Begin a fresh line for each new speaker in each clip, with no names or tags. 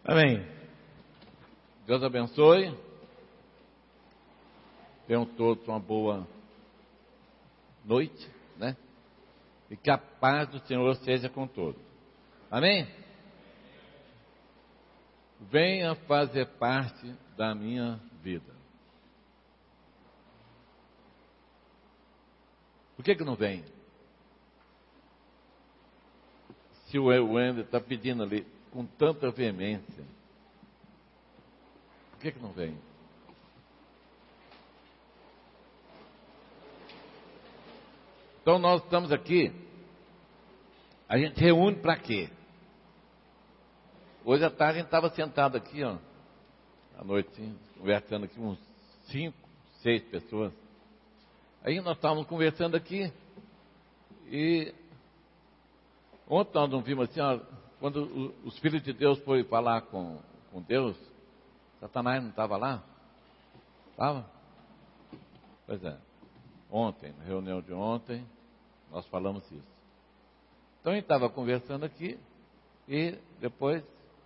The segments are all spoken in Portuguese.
Amém. Deus abençoe. Tenham todos uma boa noite, né? E que a paz do Senhor seja com todos. Amém? Venha fazer parte da minha vida. Por que não vem? Se o Wender está pedindo ali com tanta veemência, por que não vem? Então nós estamos aqui, a gente reúne para quê? Hoje à tarde a gente estava sentado aqui, ó, à noite, sim, conversando aqui, uns 5, 6 pessoas. Aí nós estávamos conversando aqui, e ontem nós não vimos assim, ó, quando o Espírito de Deus foi falar com Deus, Satanás não estava lá? Estava? Pois é. Ontem, na reunião de ontem, nós falamos isso. Então a gente estava conversando aqui, e depois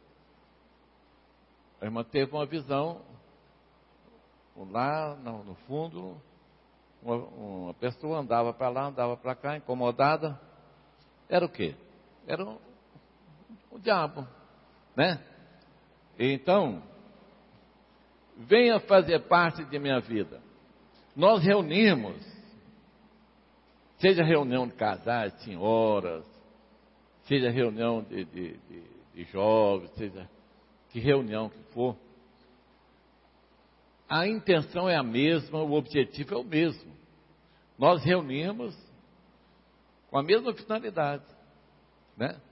a irmã teve uma visão, lá no fundo, uma pessoa andava para lá, andava para cá, incomodada. Era o quê? Era o diabo, né? Então, venha fazer parte de minha vida. Nós reunimos, seja reunião de casais, senhoras, seja reunião de jovens, seja que reunião que for, a intenção é a mesma, o objetivo é o mesmo. Nós reunimos com a mesma finalidade, né?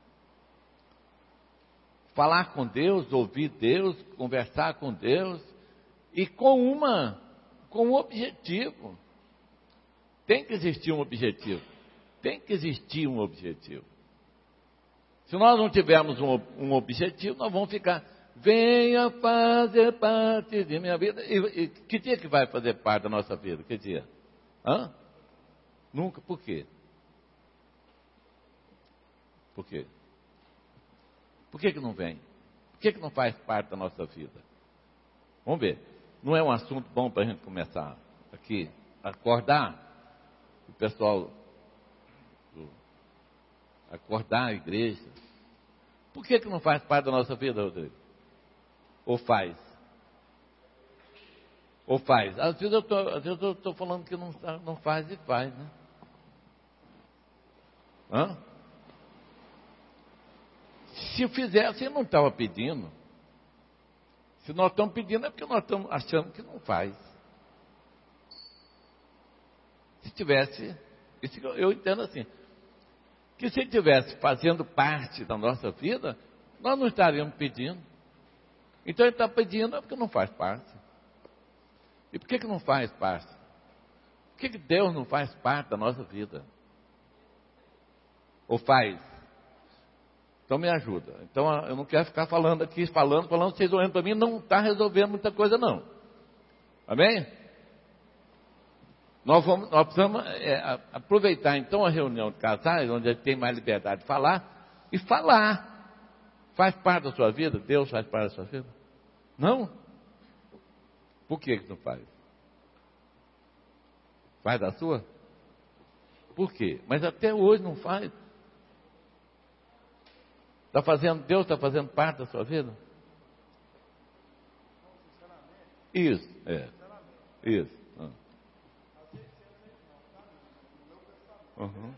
Falar com Deus, ouvir Deus, conversar com Deus, e com um objetivo. Tem que existir um objetivo. Tem que existir um objetivo. Se nós não tivermos um objetivo, nós vamos ficar, venha fazer parte de minha vida. E que dia que vai fazer parte da nossa vida? Que dia? Hã? Nunca. Por quê? Por quê? Por que não vem? Por que não faz parte da nossa vida? Vamos ver. Não é um assunto bom para a gente começar aqui, acordar o pessoal, acordar a igreja. Por que não faz parte da nossa vida, Rodrigo? Ou faz? Ou faz? Às vezes eu estou falando que não faz e faz, né? Hã? Se fizesse, não estava pedindo. Se nós estamos pedindo, é porque nós estamos achando que não faz. Se tivesse, eu entendo assim, que se tivesse fazendo parte da nossa vida, nós não estaríamos pedindo. Então ele está pedindo é porque não faz parte. E por que não faz parte? Por que Deus não faz parte da nossa vida? Ou faz? Então me ajuda. Então eu não quero ficar falando aqui, falando, vocês olhando para mim, não está resolvendo muita coisa não. Amém? Nós precisamos aproveitar então a reunião de casais, onde a gente tem mais liberdade de falar, e falar. Faz parte da sua vida? Deus faz parte da sua vida? Não? Por que não faz? Faz da sua? Por quê? Mas até hoje não faz. Deus está fazendo parte da sua vida? Isso, isso. Uhum.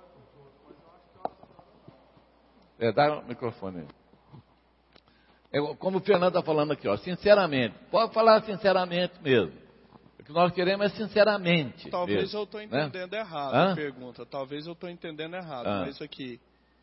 Dá o microfone aí. Como o Fernando está falando aqui, ó, sinceramente. Pode falar sinceramente mesmo. O que nós queremos é sinceramente.
Talvez
mesmo,
eu estou entendendo errado a pergunta. Talvez eu estou entendendo errado. Mas aqui.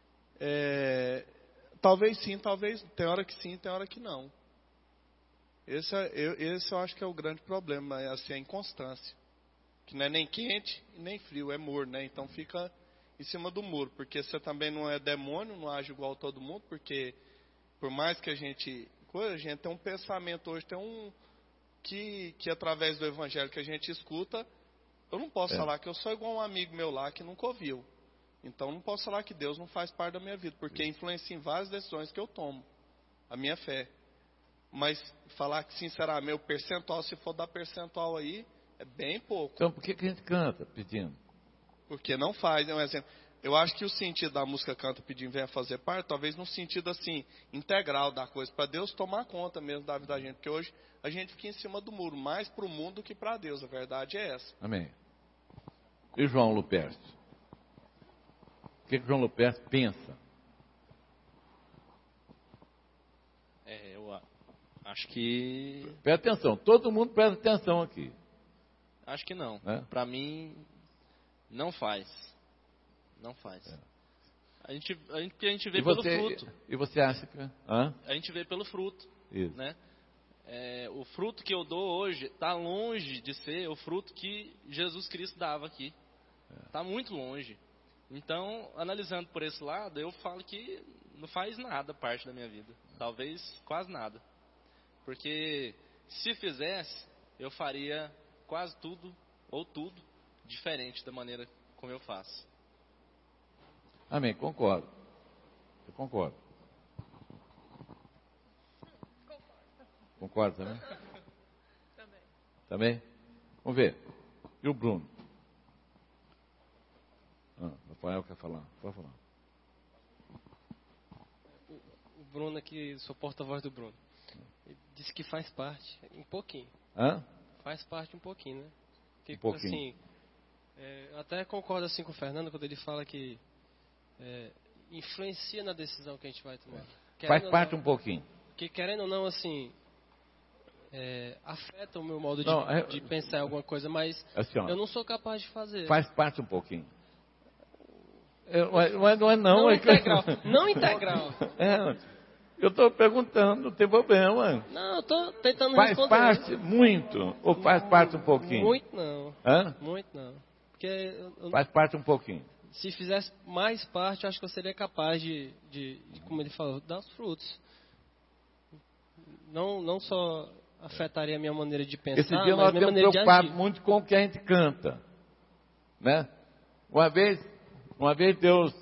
Talvez sim, talvez. Tem hora que sim, tem hora que não. Esse eu acho que é o grande problema. É assim, a inconstância. Que não é nem quente e nem frio, é morno, né? Então fica em cima do muro. Porque você também não é demônio, não age igual a todo mundo. Porque por mais que a gente tem um pensamento hoje, tem um que através do evangelho que a gente escuta, eu não posso falar que eu sou igual um amigo meu lá que nunca ouviu. Então não posso falar que Deus não faz parte da minha vida, porque influencia em várias decisões que eu tomo. a minha fé. Mas falar que, sinceramente, o percentual, se for dar percentual aí, é bem pouco.
Então, por que a gente canta pedindo?
Porque não faz, é um exemplo. Eu acho que o sentido da música Canta Pedindo Venha Fazer Parte, talvez num sentido assim, integral da coisa, para Deus tomar conta mesmo da vida da gente. Porque hoje a gente fica em cima do muro, mais para o mundo do que para Deus. A verdade é essa.
Amém. E João Lupercio? O que João Lupercio pensa?
Eu acho que...
Presta atenção, todo mundo presta atenção aqui.
Acho que não.
Né?
Para mim, não faz. Não faz. A gente vê pelo fruto.
E você acha que... Hã?
A gente vê pelo fruto.
Isso.
Né? O fruto que eu dou hoje está longe de ser o fruto que Jesus Cristo dava aqui. Está muito longe. Então, analisando por esse lado, eu falo que não faz nada parte da minha vida. Talvez quase nada. Porque se fizesse, eu faria quase tudo, ou tudo, diferente da maneira como eu faço.
Amém, concordo. Eu concordo. Concordo também? Também. Vamos ver. E o Bruno? Rafael quer falar. Pode falar.
O Bruno aqui, sou porta-voz do Bruno. Ele disse que faz parte, um pouquinho.
Hã?
Faz parte um pouquinho, né? Porque,
Um pouquinho.
Assim, eu até concordo assim com o Fernando quando ele fala que influencia na decisão que a gente vai tomar.
Faz parte um pouquinho.
Porque querendo ou não, assim, afeta o meu modo de pensar em alguma coisa, mas
assim, ó,
eu não sou capaz de fazer.
Faz parte um pouquinho. Não é não.
Não integral. Não integral.
Eu estou perguntando, não tem problema.
Não, eu estou tentando
faz
responder.
Faz parte muito ou faz parte um pouquinho?
Muito não.
Hã?
Muito não. Porque
faz parte um pouquinho.
Se fizesse mais parte, eu acho que eu seria capaz de como ele falou, dar os frutos. Não só afetaria a minha maneira de pensar,
Esse dia
mas
nós
a minha
temos
maneira
preocupado
de agir.
muito com o que a gente canta. Né? Uma vez Deus...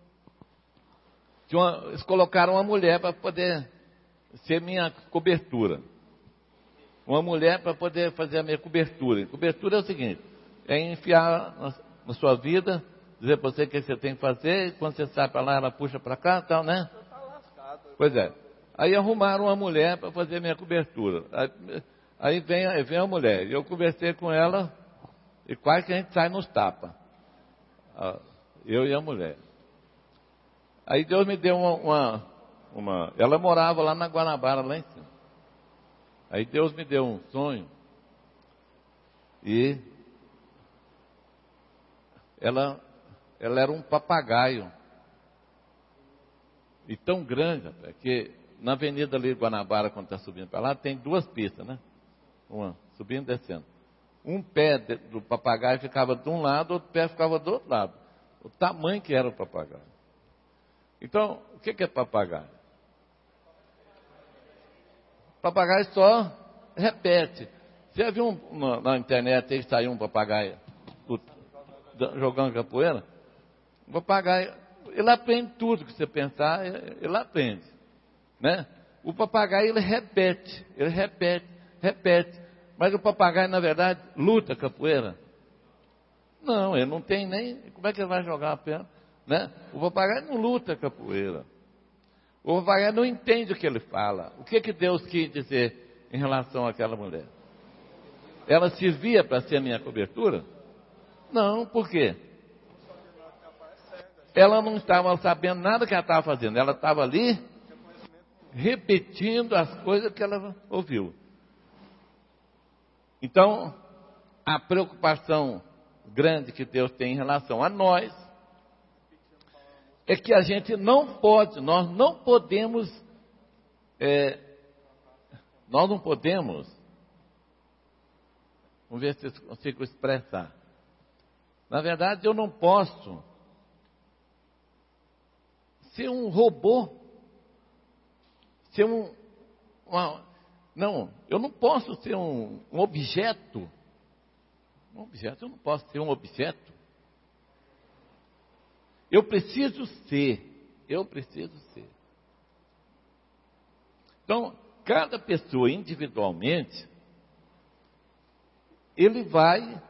Eles colocaram uma mulher para poder ser minha cobertura. Uma mulher para poder fazer a minha cobertura. Cobertura é o seguinte, é enfiar na sua vida, dizer para você o que você tem que fazer, e quando você sai para lá, ela puxa para cá e tal, né? Pois é. Aí arrumaram uma mulher para fazer a minha cobertura. Aí vem a mulher. E eu conversei com ela, e quase que a gente sai nos tapas. Eu e a mulher. Aí Deus me deu uma... Ela morava lá na Guanabara, lá em cima. Aí Deus me deu um sonho. E ela era um papagaio. E tão grande, que na avenida ali de Guanabara, quando está subindo para lá, tem duas pistas, né? Uma subindo e descendo. Um pé do papagaio ficava de um lado, outro pé ficava do outro lado. O tamanho que era o papagaio. Então, o que é papagaio? Papagaio só repete. Você já viu na internet aí saiu um papagaio jogando capoeira? Um papagaio, ele aprende tudo que você pensar, ele aprende. Né? O papagaio, ele repete. Mas o papagaio, na verdade, luta capoeira? Não, ele não tem nem... Como é que ele vai jogar a perna? Né? O papagaio não luta capoeira. O papagaio não entende o que ele fala. O que Deus quis dizer em relação àquela mulher? Ela servia para ser a minha cobertura? Não, por quê? Ela não estava sabendo nada que ela estava fazendo. Ela estava ali repetindo as coisas que ela ouviu. Então, a preocupação grande que Deus tem em relação a nós é que a gente não pode, nós não podemos, vamos ver se eu consigo expressar. Na verdade, eu não posso ser um robô, não, eu não posso ser um objeto. Um objeto, eu não posso ser um objeto. Eu preciso ser. Então, cada pessoa individualmente, ele vai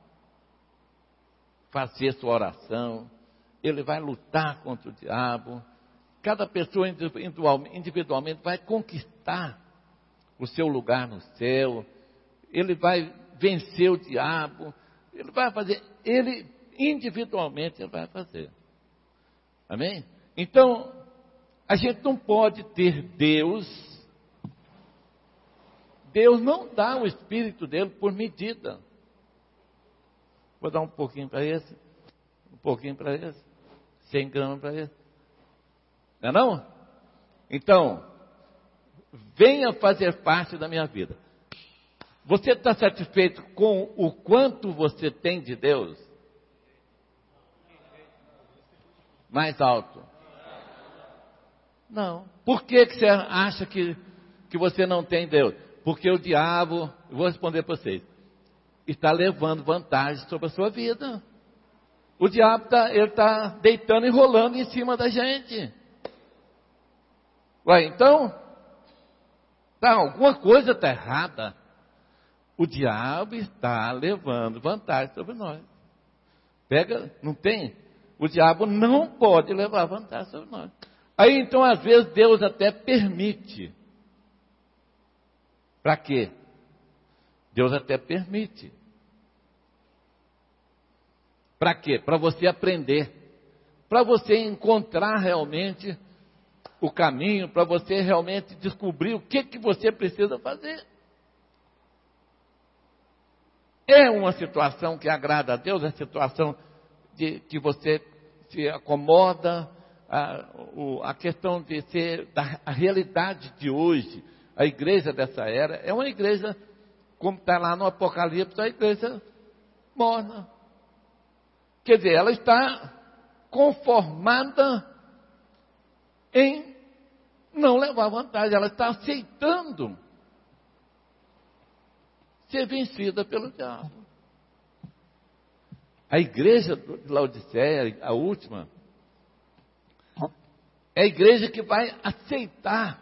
fazer sua oração, ele vai lutar contra o diabo. Cada pessoa individualmente vai conquistar o seu lugar no céu, ele vai vencer o diabo, ele vai fazer, ele individualmente ele vai fazer. Amém? Então, a gente não pode ter Deus não dá o Espírito dele por medida. Vou dar um pouquinho para esse, um pouquinho para esse, 100 gramas para esse. Não é não? Então, venha fazer parte da minha vida. Você está satisfeito com o quanto você tem de Deus? Mais alto? Não. Por que você acha que você não tem Deus? Porque o diabo, vou responder para vocês, está levando vantagem sobre a sua vida. O diabo está deitando e rolando em cima da gente. Ué, então, alguma coisa está errada. O diabo está levando vantagem sobre nós. Não tem? O diabo não pode levar vantagem sobre nós. Aí então, às vezes, Deus até permite. Para quê? Deus até permite. Para quê? Para você aprender. Para você encontrar realmente o caminho, para você realmente descobrir o que você precisa fazer. É uma situação que agrada a Deus, é a situação de que você se acomoda, a questão de ser a realidade de hoje. A igreja dessa era é uma igreja, como está lá no Apocalipse, a igreja morna. Quer dizer, ela está conformada em não levar vantagem, ela está aceitando ser vencida pelo diabo. A igreja de Laodiceia, a última, é a igreja que vai aceitar.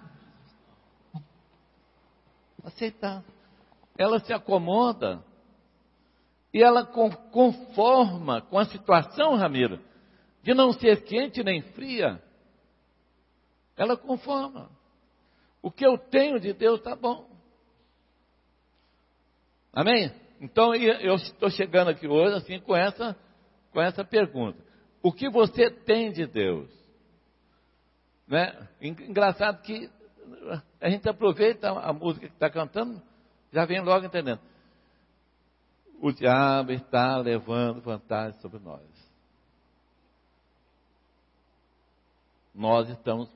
Ela se acomoda e ela conforma com a situação, Ramiro, de não ser quente nem fria. Ela conforma. O que eu tenho de Deus está bom. Amém? Então eu estou chegando aqui hoje assim com essa pergunta. O que você tem de Deus? Né? Engraçado que a gente aproveita a música que está cantando, já vem logo entendendo. O diabo está levando vantagem sobre nós. Nós estamos...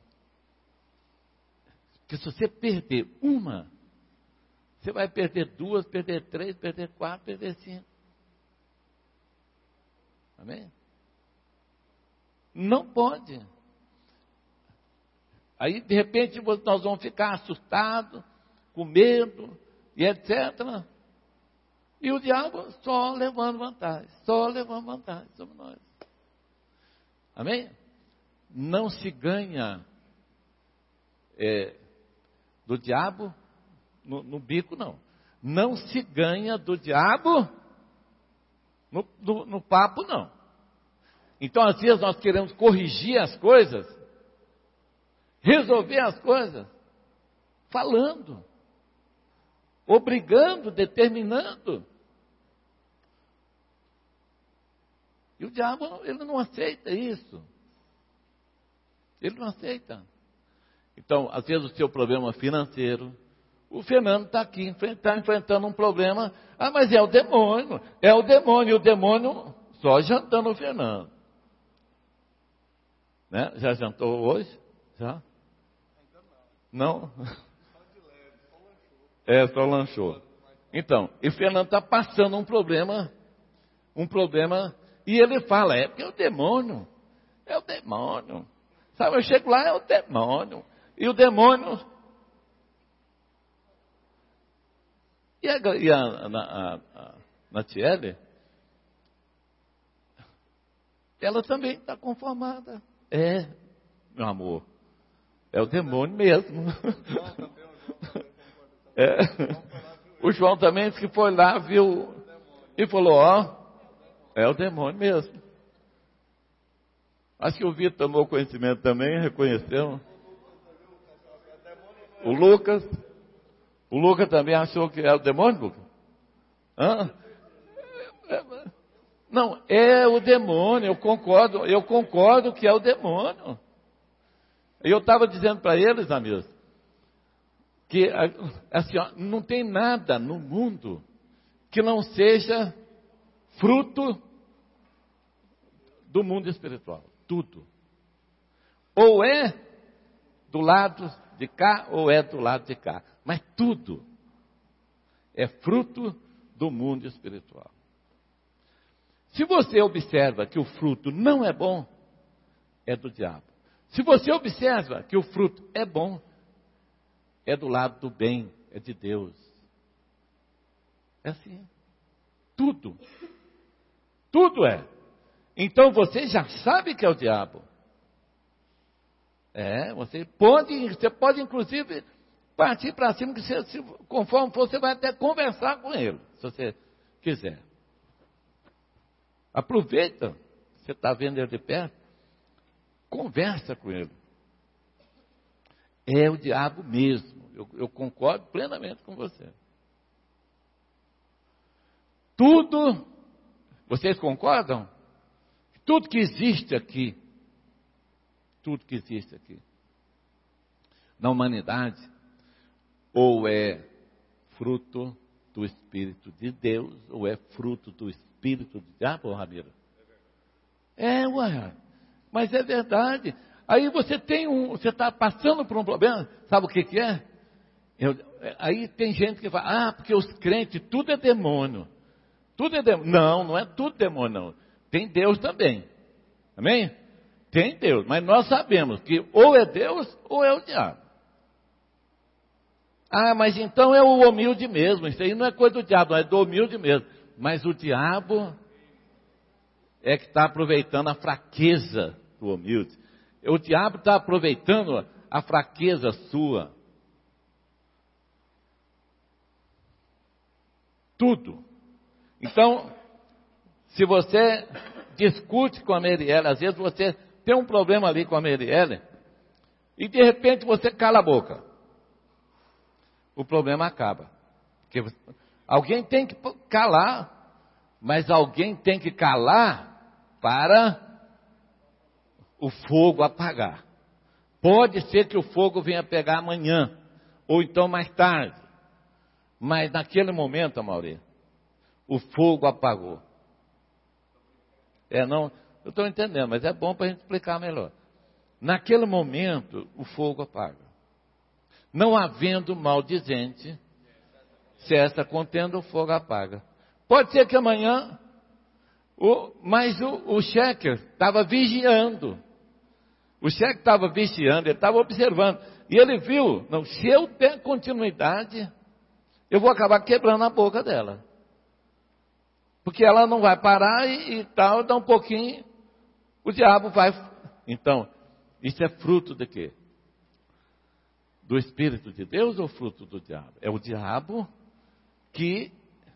Porque se você perder uma, você vai perder 2, perder 3, perder 4, perder 5. Amém? Não pode. Aí, de repente, nós vamos ficar assustados, com medo, e etc. E o diabo só levando vantagem sobre nós. Amém? Não se ganha do diabo no bico, não. Não se ganha do diabo no papo, não. Então, às vezes, nós queremos corrigir as coisas, resolver as coisas, falando, obrigando, determinando. E o diabo, ele não aceita isso. Ele não aceita. Então, às vezes, o seu problema financeiro, o Fernando está aqui, está enfrentando um problema. Ah, mas é o demônio. É o demônio. E o demônio só jantando o Fernando. Né? Já jantou hoje? Já? Não? Só lanchou. Então, e o Fernando está passando um problema, e ele fala, porque é o demônio. Sabe, eu chego lá, é o demônio. E o demônio... E a Natiele, ela também está conformada. Meu amor, É o demônio mesmo. É. O João também disse que foi lá, viu, e falou, ó, é o demônio mesmo. Acho que o Vitor tomou conhecimento também, reconheceu. O Lucas também achou que era o demônio, Lucas? Hã? Não, é o demônio, eu concordo que é o demônio. Eu estava dizendo para eles, amigos, que assim, ó, não tem nada no mundo que não seja fruto do mundo espiritual. Tudo. Ou é do lado de cá, ou é do lado de cá. Mas tudo é fruto do mundo espiritual. Se você observa que o fruto não é bom, é do diabo. Se você observa que o fruto é bom, é do lado do bem, é de Deus. É assim. Tudo. Tudo é. Então você já sabe que é o diabo. Você pode inclusive partir para cima, que conforme for, você vai até conversar com ele, se você quiser. Aproveita, você está vendo ele de perto, conversa com ele. É o diabo mesmo. Eu concordo plenamente com você. Tudo, vocês concordam? Tudo que existe aqui, na humanidade, ou é fruto do Espírito de Deus, ou é fruto do Espírito do diabo, Ramiro? Ué, mas é verdade. Aí você está passando por um problema, sabe o que é? Aí tem gente que fala, porque os crentes, tudo é demônio. Tudo é demônio. Não é tudo demônio, não. Tem Deus também. Amém? Tem Deus, mas nós sabemos que ou é Deus ou é o diabo. Mas então é o humilde mesmo. Isso aí não é coisa do diabo, é do humilde mesmo. Mas o diabo é que está aproveitando a fraqueza do humilde. O diabo está aproveitando a fraqueza sua. Tudo. Então, se você discute com a Marielle, às vezes você tem um problema ali com a Marielle, e de repente você cala a boca. O problema acaba. Porque alguém tem que calar, mas alguém tem que calar para o fogo apagar. Pode ser que o fogo venha pegar amanhã, ou então mais tarde. Mas naquele momento, Amaury, o fogo apagou. Não, eu estou entendendo, mas é bom para a gente explicar melhor. Naquele momento, o fogo apaga. Não havendo maldizente, se essa contenda, o fogo apaga. Pode ser que amanhã, mas o Sheker estava vigiando. O Sheker estava vigiando, ele estava observando. E ele viu, não, se eu der continuidade, eu vou acabar quebrando a boca dela. Porque ela não vai parar e tal, dá um pouquinho, o diabo vai. Então, isso é fruto de quê? Do Espírito de Deus ou fruto do diabo? É o diabo que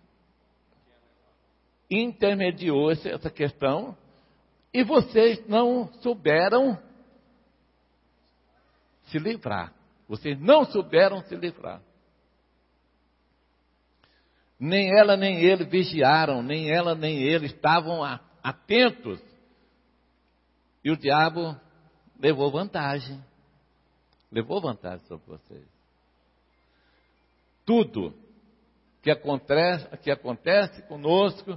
intermediou essa questão e vocês não souberam se livrar. Vocês não souberam se livrar. Nem ela nem ele vigiaram, nem ela nem ele estavam atentos. E o diabo levou vantagem. Levou vantagem sobre vocês. Tudo que acontece conosco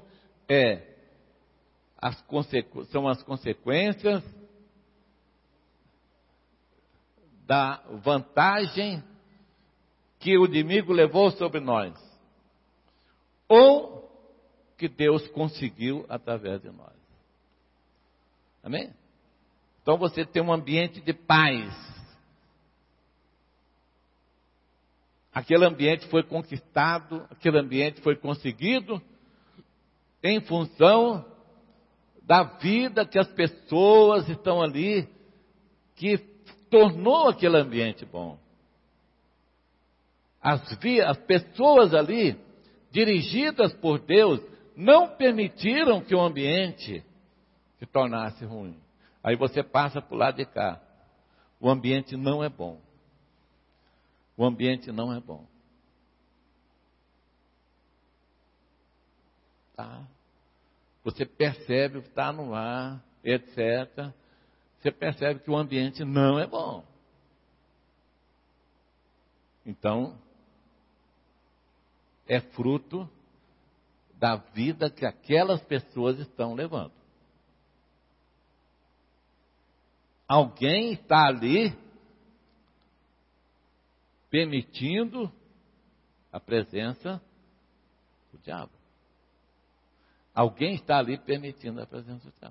são as consequências da vantagem que o inimigo levou sobre nós. Ou que Deus conseguiu através de nós. Amém? Então você tem um ambiente de paz. Aquele ambiente foi conquistado, aquele ambiente foi conseguido em função da vida que as pessoas estão ali, que tornou aquele ambiente bom. As pessoas ali, dirigidas por Deus, não permitiram que o ambiente se tornasse ruim. Aí você passa para o lado de cá. O ambiente não é bom. O ambiente não é bom. Tá? Você percebe que está no ar, etc. Você percebe que o ambiente não é bom. Então, é fruto da vida que aquelas pessoas estão levando. Alguém está ali permitindo a presença do diabo. Alguém está ali permitindo a presença do diabo.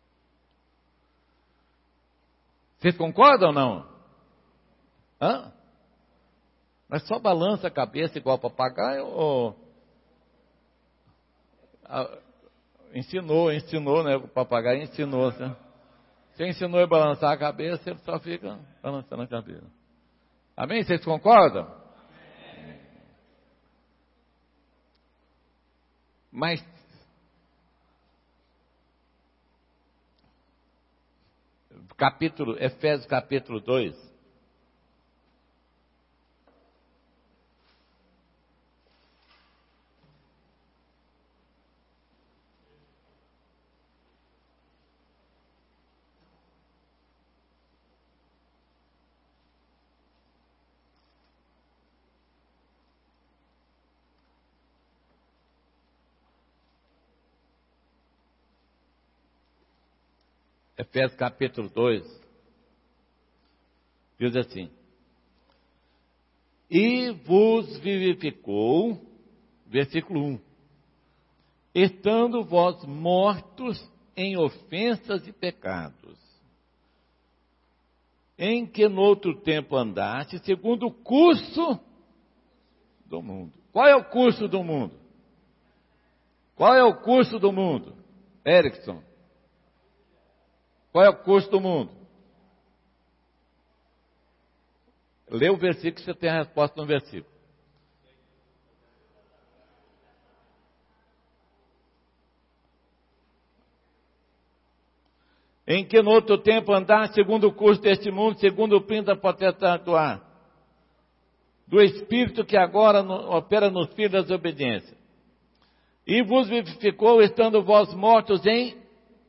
Vocês concordam ou não? Hã? Mas só balança a cabeça igual papagaio ou... Ensinou, né? O papagaio ensinou, né? Você ensinou a balançar a cabeça, ele só fica balançando a cabeça. Amém? Vocês concordam? Mas Efésios capítulo 2. Efésios capítulo 2, diz assim: e vos vivificou, versículo 1, estando vós mortos em ofensas e pecados, em que no outro tempo andaste, segundo o curso do mundo. Qual é o curso do mundo? Qual é o curso do mundo? Erickson. Qual é o curso do mundo? Lê o versículo, você tem a resposta no versículo. Em que no outro tempo andar segundo o curso deste mundo, segundo o príncipe da potestade do ar, do Espírito que agora opera nos filhos da desobediência. E vos vivificou, estando vós mortos em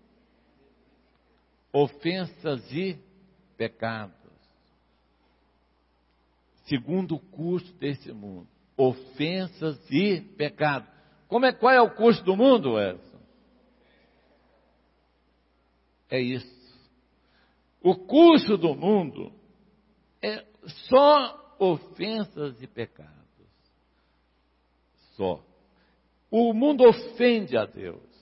ofensas e pecados, segundo o curso desse mundo. Ofensas e pecados. Qual é o curso do mundo, Edson? É isso. O curso do mundo é só ofensas e pecados. Só. O mundo ofende a Deus.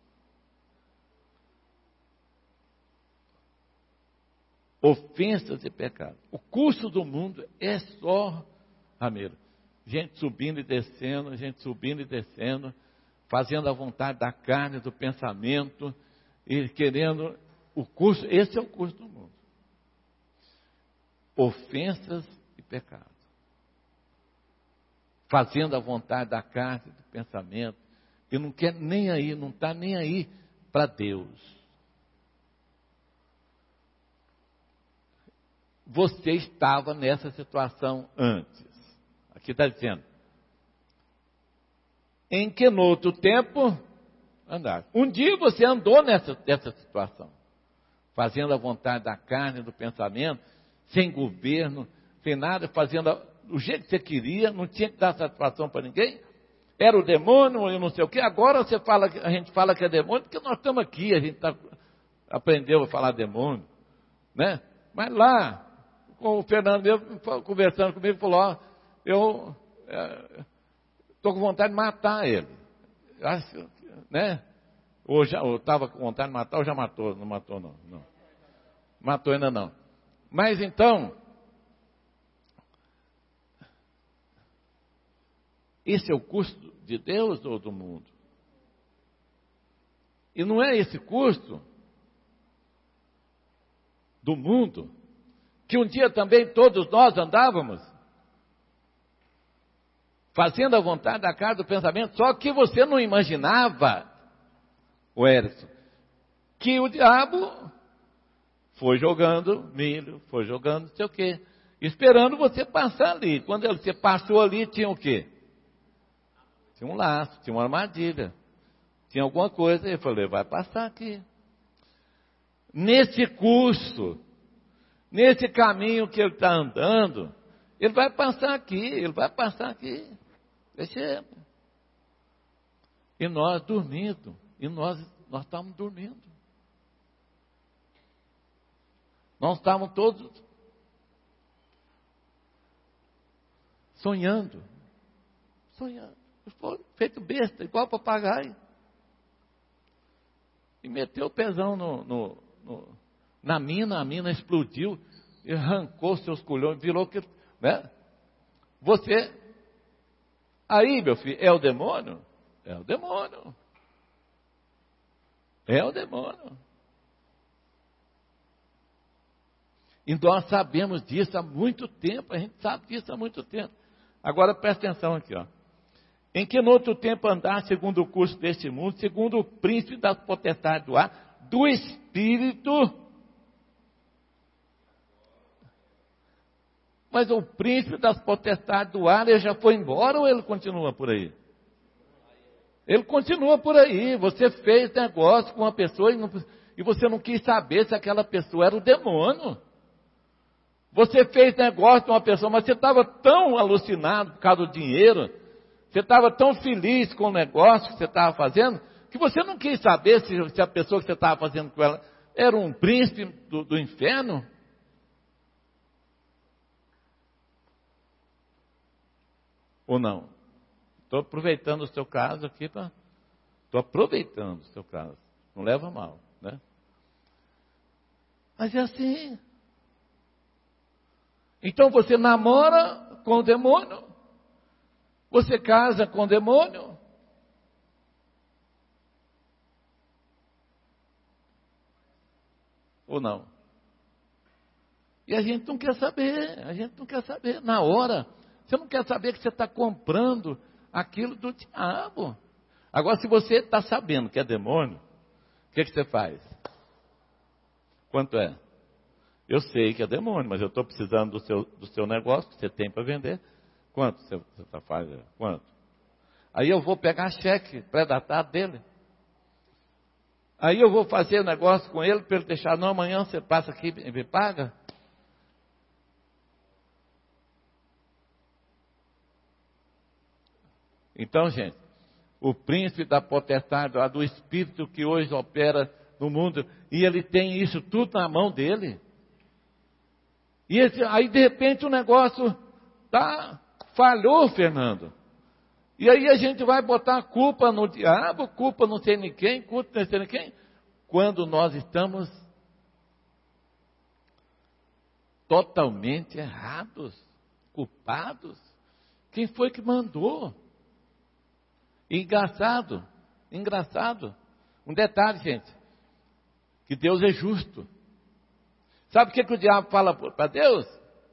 Ofensas e pecados. O curso do mundo é só, Ramiro, gente subindo e descendo, fazendo a vontade da carne, do pensamento, e querendo o curso. Esse é o curso do mundo. Ofensas e pecados. Fazendo a vontade da carne, do pensamento, e não quer nem aí, não está nem aí para Deus. Você estava nessa situação antes. Aqui está dizendo. Em que no outro tempo andar. Um dia você andou nessa situação. Fazendo a vontade da carne, do pensamento, sem governo, sem nada, fazendo do jeito que você queria, não tinha que dar satisfação para ninguém. Era o demônio, eu não sei o quê. Agora a gente fala que é demônio, porque nós estamos aqui, a gente aprendeu a falar demônio. Né? Mas lá, o Fernando mesmo conversando comigo, falou, eu estou com vontade de matar ele. Acho, né? Ou estava com vontade de matar, ou já matou? Não matou, não. Matou ainda não. Mas então, esse é o custo de Deus ou do mundo? E não é esse custo do mundo que um dia também todos nós andávamos, fazendo a vontade da casa do pensamento, só que você não imaginava, o Erickson, que o diabo foi jogando milho, foi jogando não sei o quê, esperando você passar ali. Quando você passou ali, tinha o quê? Tinha um laço, tinha uma armadilha, tinha alguma coisa, e eu falei, vai passar aqui. Nesse curso, nesse caminho que ele está andando, ele vai passar aqui, ele vai passar aqui. Deixa. E nós dormindo, e nós estávamos dormindo. Nós estávamos todos sonhando. Feito besta, igual papagaio. E meteu o pezão na mina, a mina explodiu, e arrancou seus culhões, virou que, né? Você, aí, meu filho, é o demônio? É o demônio. É o demônio. E nós sabemos disso há muito tempo, a gente sabe disso há muito tempo. Agora presta atenção aqui, ó. Em que no outro tempo andar segundo o curso deste mundo, segundo o príncipe das potestades do ar, do espírito. Mas o príncipe das potestades do ar, ele já foi embora ou ele continua por aí? Ele continua por aí. Você fez negócio com uma pessoa e você não quis saber se aquela pessoa era o demônio. Você fez negócio com uma pessoa, mas você estava tão alucinado por causa do dinheiro, você estava tão feliz com o negócio que você estava fazendo, que você não quis saber se a pessoa que você estava fazendo com ela era um príncipe do inferno. Ou não? Estou aproveitando o seu caso aqui para... Estou aproveitando o seu caso. Não leva mal, né? Mas é assim. Então você namora com o demônio. Você casa com o demônio. Ou não? E a gente não quer saber. A gente não quer saber. Na hora... Você não quer saber que você está comprando aquilo do diabo. Agora, se você está sabendo que é demônio, o que você faz? Quanto é? Eu sei que é demônio, mas eu estou precisando do seu negócio que você tem para vender. Quanto você está fazendo? Quanto? Aí eu vou pegar cheque pré-datado dele. Aí eu vou fazer negócio com ele para ele deixar, não, amanhã você passa aqui e me paga. Então, gente, o príncipe da potestade, do espírito que hoje opera no mundo, e ele tem isso tudo na mão dele. E aí, de repente, o negócio falhou, Fernando. E aí a gente vai botar a culpa no diabo, culpa não sei nem quem, culpa não sei nem quem, quando nós estamos totalmente errados, culpados. Quem foi que mandou? Engraçado, um detalhe, gente, que Deus é justo. Sabe o que o diabo fala para Deus?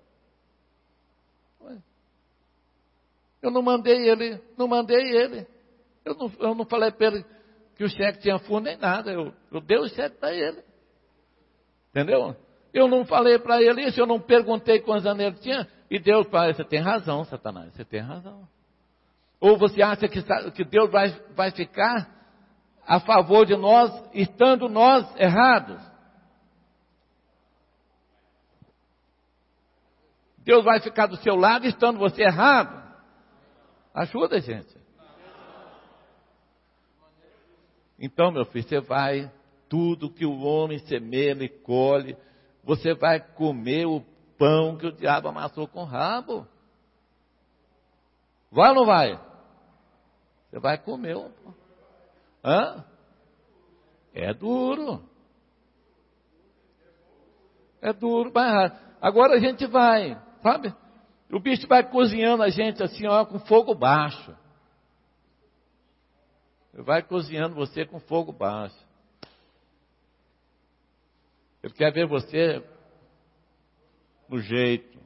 Eu não mandei ele, eu não falei para ele que o cheque tinha fundo nem nada, eu dei o cheque para ele, entendeu? Eu não falei para ele isso, eu não perguntei quantos anos ele tinha, e Deus fala, você tem razão, Satanás, você tem razão. Ou você acha que Deus vai ficar a favor de nós, estando nós errados? Deus vai ficar do seu lado, estando você errado? Ajuda, gente. Então, meu filho, você vai, tudo que o homem semeia, ele colhe, você vai comer o pão que o diabo amassou com o rabo. Vai ou não vai? Você vai comer. Hã? É duro. É duro, mas agora a gente vai, sabe? O bicho vai cozinhando a gente assim, ó, com fogo baixo. Ele vai cozinhando você com fogo baixo. Ele quer ver você no jeito.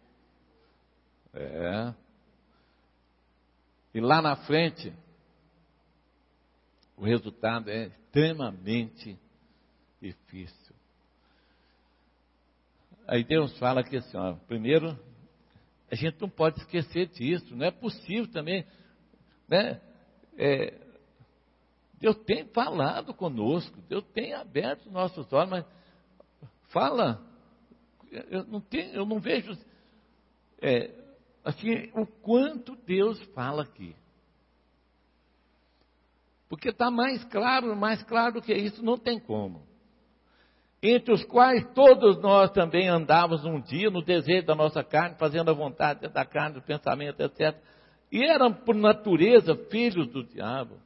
E lá na frente, o resultado é extremamente difícil. Aí Deus fala que assim, ó, primeiro, a gente não pode esquecer disso, não é possível também, né? Deus tem falado conosco, Deus tem aberto os nossos olhos, mas fala, eu não vejo assim, o quanto Deus fala aqui. Porque está mais claro do que isso, não tem como. Entre os quais todos nós também andávamos um dia no desejo da nossa carne, fazendo a vontade da carne, do pensamento, etc. E eram, por natureza, filhos do diabo.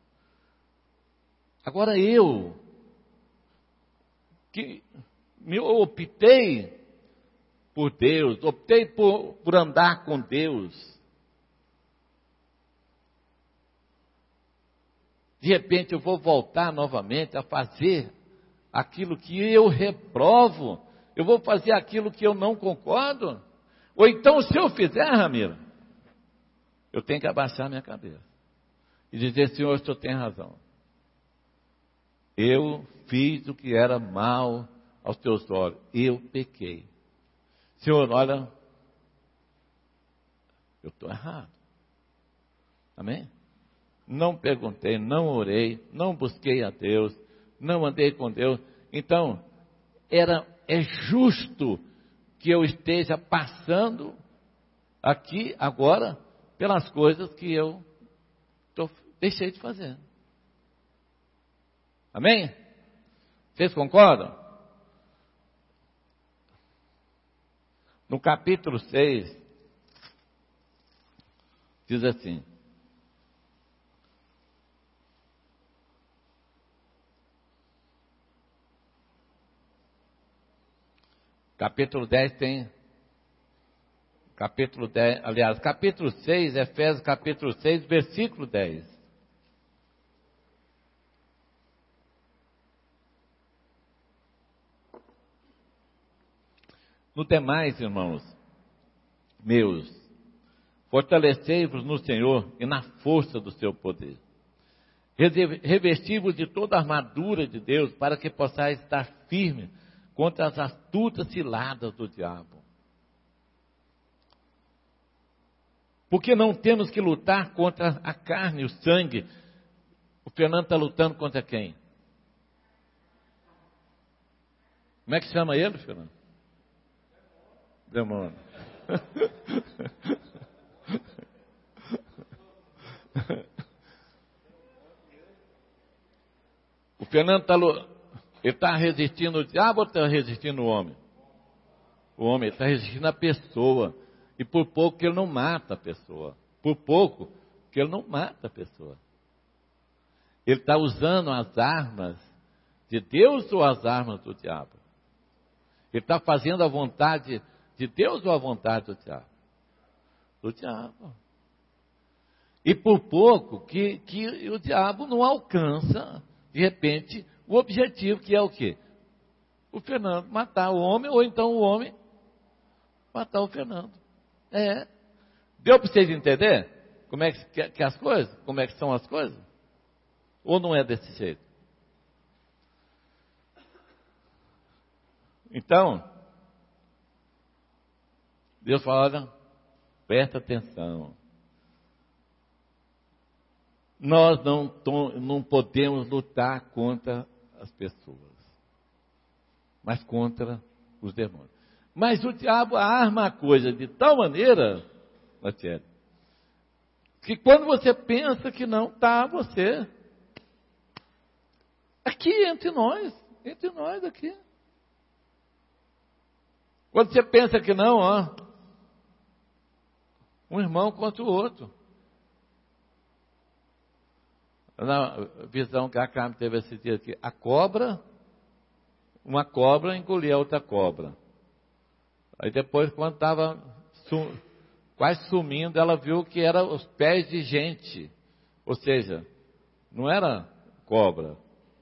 Agora eu optei por Deus, optei por andar com Deus. De repente eu vou voltar novamente a fazer aquilo que eu reprovo, eu vou fazer aquilo que eu não concordo. Ou então, se eu fizer, Ramiro, eu tenho que abaixar minha cabeça e dizer: Senhor, o Senhor tem razão. Eu fiz o que era mal aos teus olhos, eu pequei. Senhor, olha, eu estou errado. Amém? Não perguntei, não orei, não busquei a Deus, não andei com Deus. Então, é justo que eu esteja passando aqui agora pelas coisas que eu deixei de fazer. Amém? Vocês concordam? No capítulo 6, diz assim: capítulo 10 tem, capítulo 6, Efésios capítulo 6, versículo 10. No demais, irmãos meus, fortalecei-vos no Senhor e na força do seu poder. Revesti-vos de toda a armadura de Deus, para que possais estar firmes contra as astutas ciladas do diabo. Porque não temos que lutar contra a carne e o sangue. O Fernando está lutando contra quem? Como é que chama ele, Fernando? Demônio. O Fernando está resistindo o diabo ou está resistindo o homem? O homem está resistindo a pessoa. E por pouco que ele não mata a pessoa. Por pouco que ele não mata a pessoa. Ele está usando as armas de Deus ou as armas do diabo? Ele está fazendo a vontade de Deus ou a vontade do diabo? Do diabo. E por pouco que o diabo não alcança, de repente, o objetivo, que é o quê? O Fernando matar o homem, ou então o homem matar o Fernando. Deu para vocês entenderem como é que as coisas, como é que são as coisas? Ou não é desse jeito? Então, Deus fala: olha, presta atenção. Nós não podemos lutar contra as pessoas, mas contra os demônios. Mas o diabo arma a coisa de tal maneira, Matiele, que quando você pensa que não, está você. Aqui entre nós aqui. Quando você pensa que não, um irmão contra o outro. Na visão que a Carmen teve esse dia aqui, uma cobra engolia a outra cobra. Aí depois, quando estava quase sumindo, ela viu que eram os pés de gente. Ou seja, não era cobra,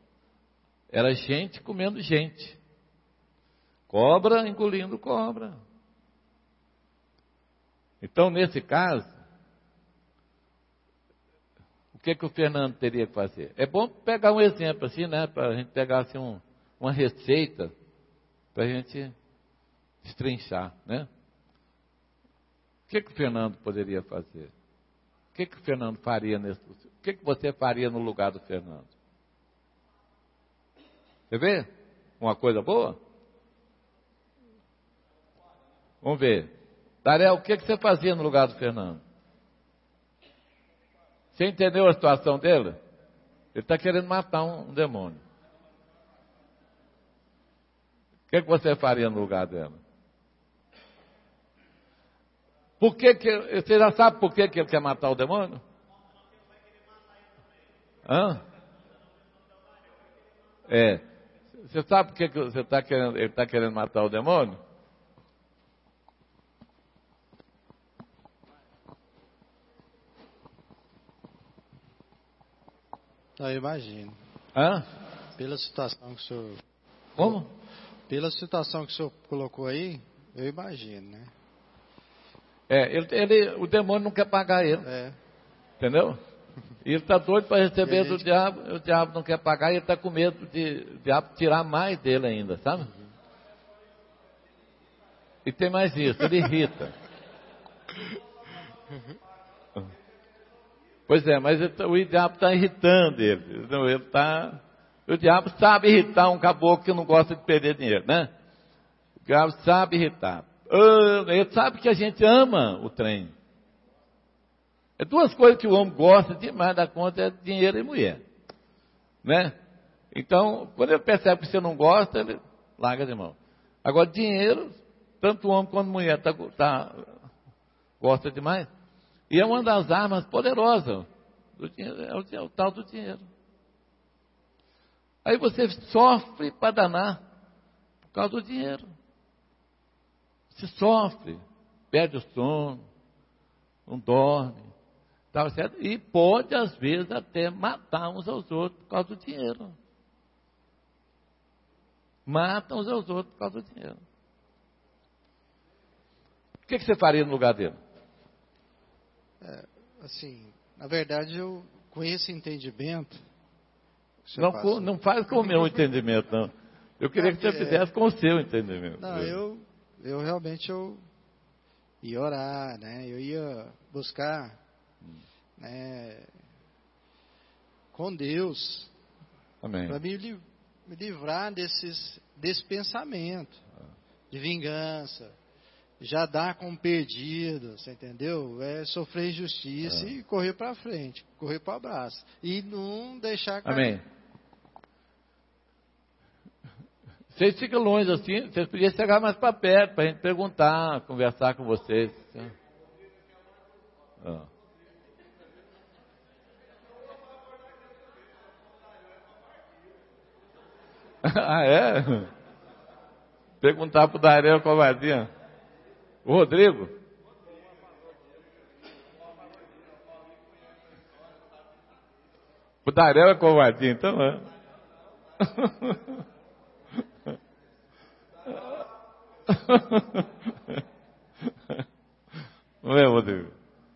era gente comendo gente. Cobra engolindo cobra. Então, nesse caso, o que o Fernando teria que fazer? É bom pegar um exemplo assim, né? Para a gente pegar assim, uma receita para a gente destrinchar, né? O que o Fernando poderia fazer? O que o Fernando faria nesse... O que você faria no lugar do Fernando? Você vê? Uma coisa boa? Vamos ver. Darel, o que você fazia no lugar do Fernando? Você entendeu a situação dele? Ele está querendo matar um demônio. O que você faria no lugar dela? Você já sabe por que ele quer matar o demônio? Hã? Você sabe por que ele está querendo matar o demônio?
Eu imagino.
Hã?
Pela situação que o senhor...
Como?
Pela situação que o senhor colocou aí, eu imagino, né?
O demônio não quer pagar ele. Entendeu? E ele está doido para receber do diabo, o diabo não quer pagar e ele está com medo de o diabo tirar mais dele ainda, sabe? E tem mais isso, ele irrita. Pois é, mas o diabo está irritando ele. O diabo sabe irritar um caboclo que não gosta de perder dinheiro, né? O diabo sabe irritar. Ele sabe que a gente ama o trem. É duas coisas que o homem gosta demais da conta, é dinheiro e mulher. Né? Então, quando ele percebe que você não gosta, ele larga de mão. Agora, dinheiro, tanto o homem quanto a mulher gosta demais. E é uma das armas poderosas do dinheiro, é o tal do dinheiro. Aí você sofre para danar por causa do dinheiro. Você sofre, perde o sono, não dorme, tá certo? E pode, às vezes, até matar uns aos outros por causa do dinheiro. Matam uns aos outros por causa do dinheiro. O que você faria no lugar dele?
Assim, na verdade, eu com esse entendimento...
Não faz com o meu entendimento, não. Eu queria que você fizesse com o seu entendimento.
Não, eu realmente ia orar, né? Eu ia buscar, né, com Deus, para me livrar desse pensamento de vingança, já dar como perdido, você entendeu? Sofrer injustiça e correr para frente, correr para o abraço e não deixar cair.
Amém. Vocês ficam longe assim, vocês podiam chegar mais para perto, para a gente perguntar, conversar com vocês. É? Perguntar para o Darel covardia. O Rodrigo? O Darel é covardia, então é. Não é, Rodrigo?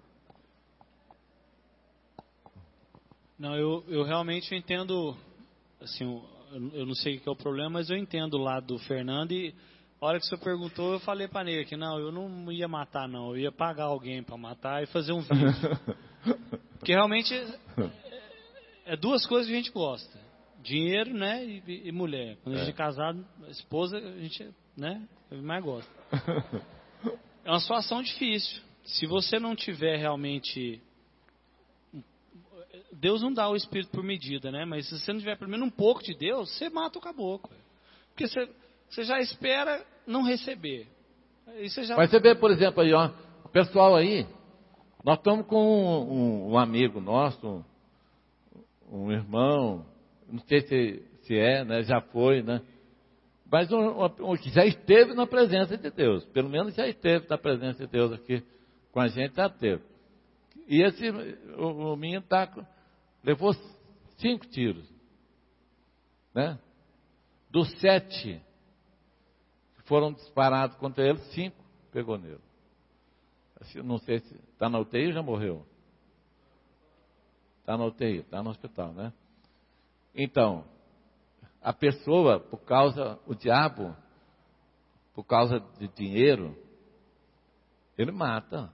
Não, eu realmente entendo, assim, eu não sei o que é o problema, mas eu entendo o lado do Fernando e a hora que o senhor perguntou, eu falei para ele que não, eu não ia matar não, eu ia pagar alguém para matar e fazer um vídeo. Porque realmente é duas coisas que a gente gosta, dinheiro, né, e mulher. Quando a gente é casado, esposa, a gente, né, mais gosta. É uma situação difícil. Se você não tiver realmente... Deus não dá o Espírito por medida, né? Mas se você não tiver pelo menos um pouco de Deus, você mata o caboclo. Porque você já espera não receber. Aí você já...
Mas você vê, por exemplo, aí, ó, o pessoal aí, nós estamos com um amigo nosso, um irmão, não sei se é, né? Já foi, né? Mas que já esteve na presença de Deus. Pelo menos já esteve na presença de Deus aqui com a gente, já teve. E o menino levou 5 tiros. Né? Dos 7 que foram disparados contra ele, 5 pegou nele. Não sei se está na UTI ou já morreu. Está na UTI, está no hospital, né? Então, a pessoa, o diabo, por causa de dinheiro, ele mata.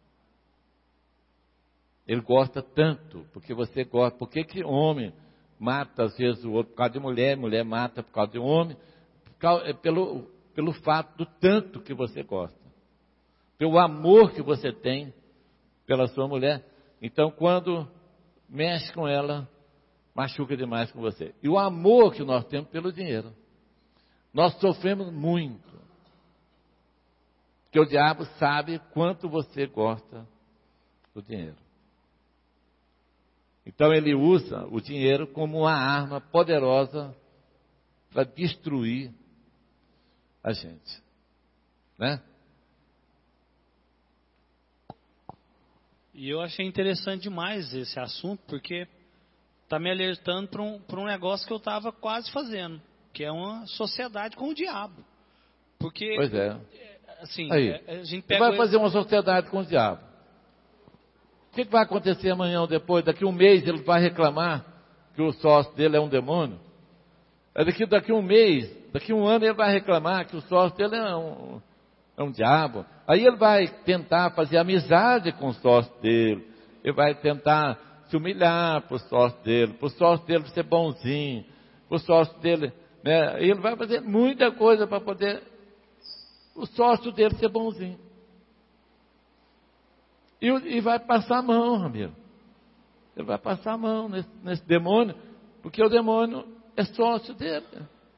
Ele gosta tanto, porque você gosta. Por que homem mata às vezes o outro por causa de mulher, mulher mata por causa de homem? Pelo fato do tanto que você gosta. Pelo amor que você tem pela sua mulher. Então, quando mexe com ela, machuca demais com você. E o amor que nós temos pelo dinheiro. Nós sofremos muito. Porque o diabo sabe quanto você gosta do dinheiro. Então ele usa o dinheiro como uma arma poderosa para destruir a gente. Né?
E eu achei interessante demais esse assunto, porque está me alertando para um negócio que eu estava quase fazendo, que é uma sociedade com o diabo. Porque,
pois é.
Assim,
aí,
a gente pega
você vai fazer uma sociedade com o diabo. O que vai acontecer amanhã ou depois? Daqui um mês ele vai reclamar que o sócio dele é um demônio? Daqui um mês, daqui um ano ele vai reclamar que o sócio dele é um diabo. Aí ele vai tentar fazer amizade com o sócio dele. Ele vai tentar se humilhar para o sócio dele ser bonzinho, para o sócio dele, né? Ele vai fazer muita coisa para poder o sócio dele ser bonzinho. E vai passar a mão, Ramiro. Ele vai passar a mão nesse demônio, porque o demônio é sócio dele.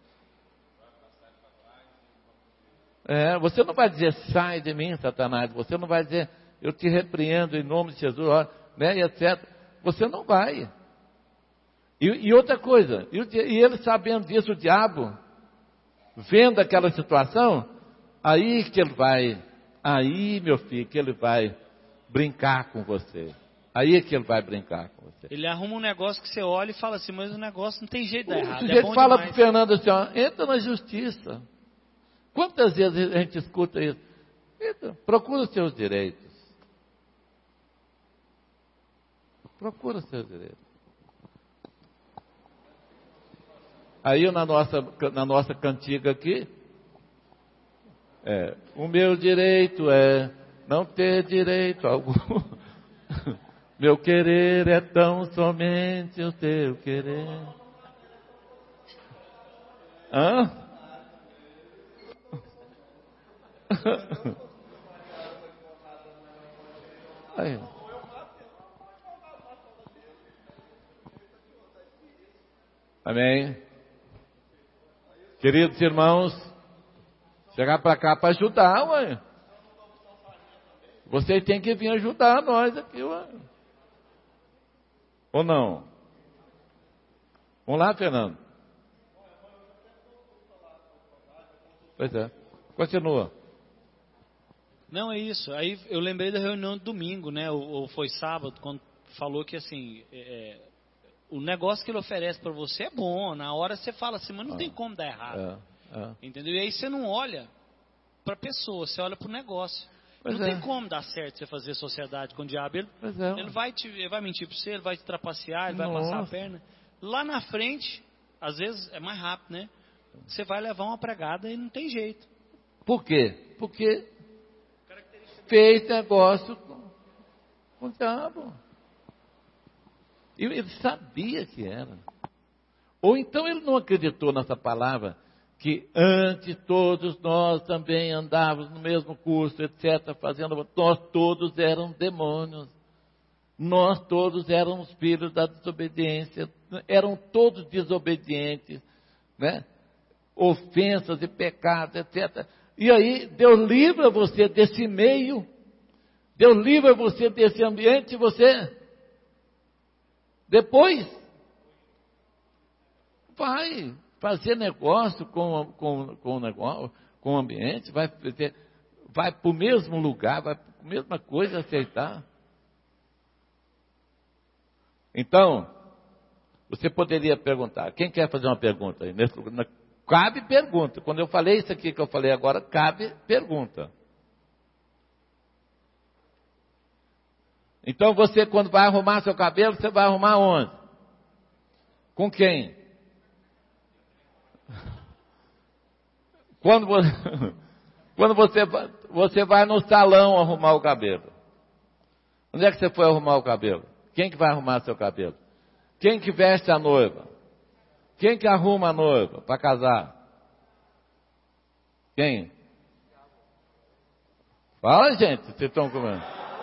Você não vai dizer, sai de mim, Satanás. Você não vai dizer, eu te repreendo em nome de Jesus, né, e etc. Você não vai. E outra coisa, e ele sabendo disso, o diabo, vendo aquela situação, aí que ele vai, meu filho, que ele vai brincar com você. Aí é que ele vai brincar com você.
Ele arruma um negócio que você olha e fala assim, mas o negócio não tem jeito de dar errado.
O sujeito fala para o Fernando assim, entra na justiça. Quantas vezes a gente escuta isso? Entra, procura os seus direitos. Procura os seus direitos. Aí na nossa cantiga aqui, o meu direito é não ter direito algum. Meu querer é tão somente o teu querer. Hã? Aí. Amém. Queridos irmãos, chegar para cá para ajudar, ué. Vocês têm que vir ajudar nós aqui, ué. Ou não? Vamos lá, Fernando. Pois é. Continua.
Não, é isso. Aí eu lembrei da reunião de domingo, né? Ou foi sábado, quando falou que assim, o negócio que ele oferece para você é bom. Na hora você fala assim, mas não tem como dar errado. Entendeu? E aí você não olha para a pessoa, você olha para o negócio. Não tem como dar certo você fazer sociedade com o diabo. Ele vai mentir para você, ele vai te trapacear, ele vai passar a perna. Lá na frente, às vezes é mais rápido, né? Você vai levar uma pregada e não tem jeito.
Por quê? Porque fez negócio com o diabo. E ele sabia que era. Ou então ele não acreditou nessa palavra, que antes todos nós também andávamos no mesmo curso, etc., nós todos éramos demônios. Nós todos éramos filhos da desobediência. Eram todos desobedientes, né? Ofensas e pecados, etc. E aí, Deus livra você desse meio, Deus livra você desse ambiente, e você, depois, vai fazer negócio com o ambiente, vai para o mesmo lugar, vai para a mesma coisa aceitar. Então, você poderia perguntar, quem quer fazer uma pergunta aí? Cabe pergunta. Quando eu falei isso aqui que eu falei agora, cabe pergunta. Então você, quando vai arrumar seu cabelo, você vai arrumar onde? Com quem? Quando você vai no salão arrumar o cabelo. Onde é que você foi arrumar o cabelo? Quem que vai arrumar seu cabelo? Quem que veste a noiva? Quem que arruma a noiva para casar? Quem? Fala, gente, vocês estão comendo.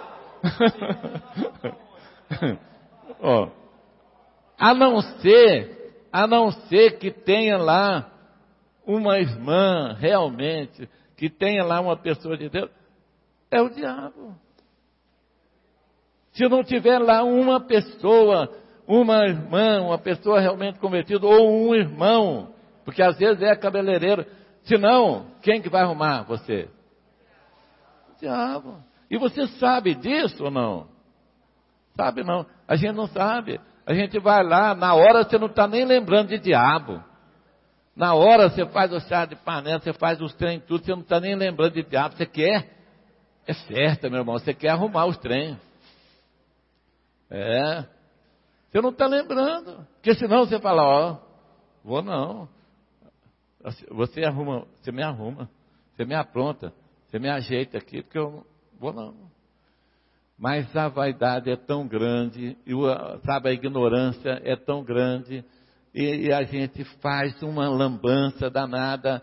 Ó, a não ser que tenha lá uma irmã realmente, que tenha lá uma pessoa de Deus, é o diabo. Se não tiver lá uma pessoa, uma irmã, uma pessoa realmente convertida, ou um irmão, porque às vezes é cabeleireiro, senão, quem que vai arrumar você? O diabo. E você sabe disso ou não? Sabe não, a gente não sabe. A gente vai lá, na hora você não está nem lembrando de diabo. Na hora você faz o chá de panela, você faz os trem tudo, você não está nem lembrando de diabo. Você quer? É certo, meu irmão, você quer arrumar os trem. Você não está lembrando. Porque senão você fala, ó, vou não. Você me arruma, você me apronta, você me ajeita aqui, porque eu vou não. Mas a vaidade é tão grande, sabe, a ignorância é tão grande, e a gente faz uma lambança danada.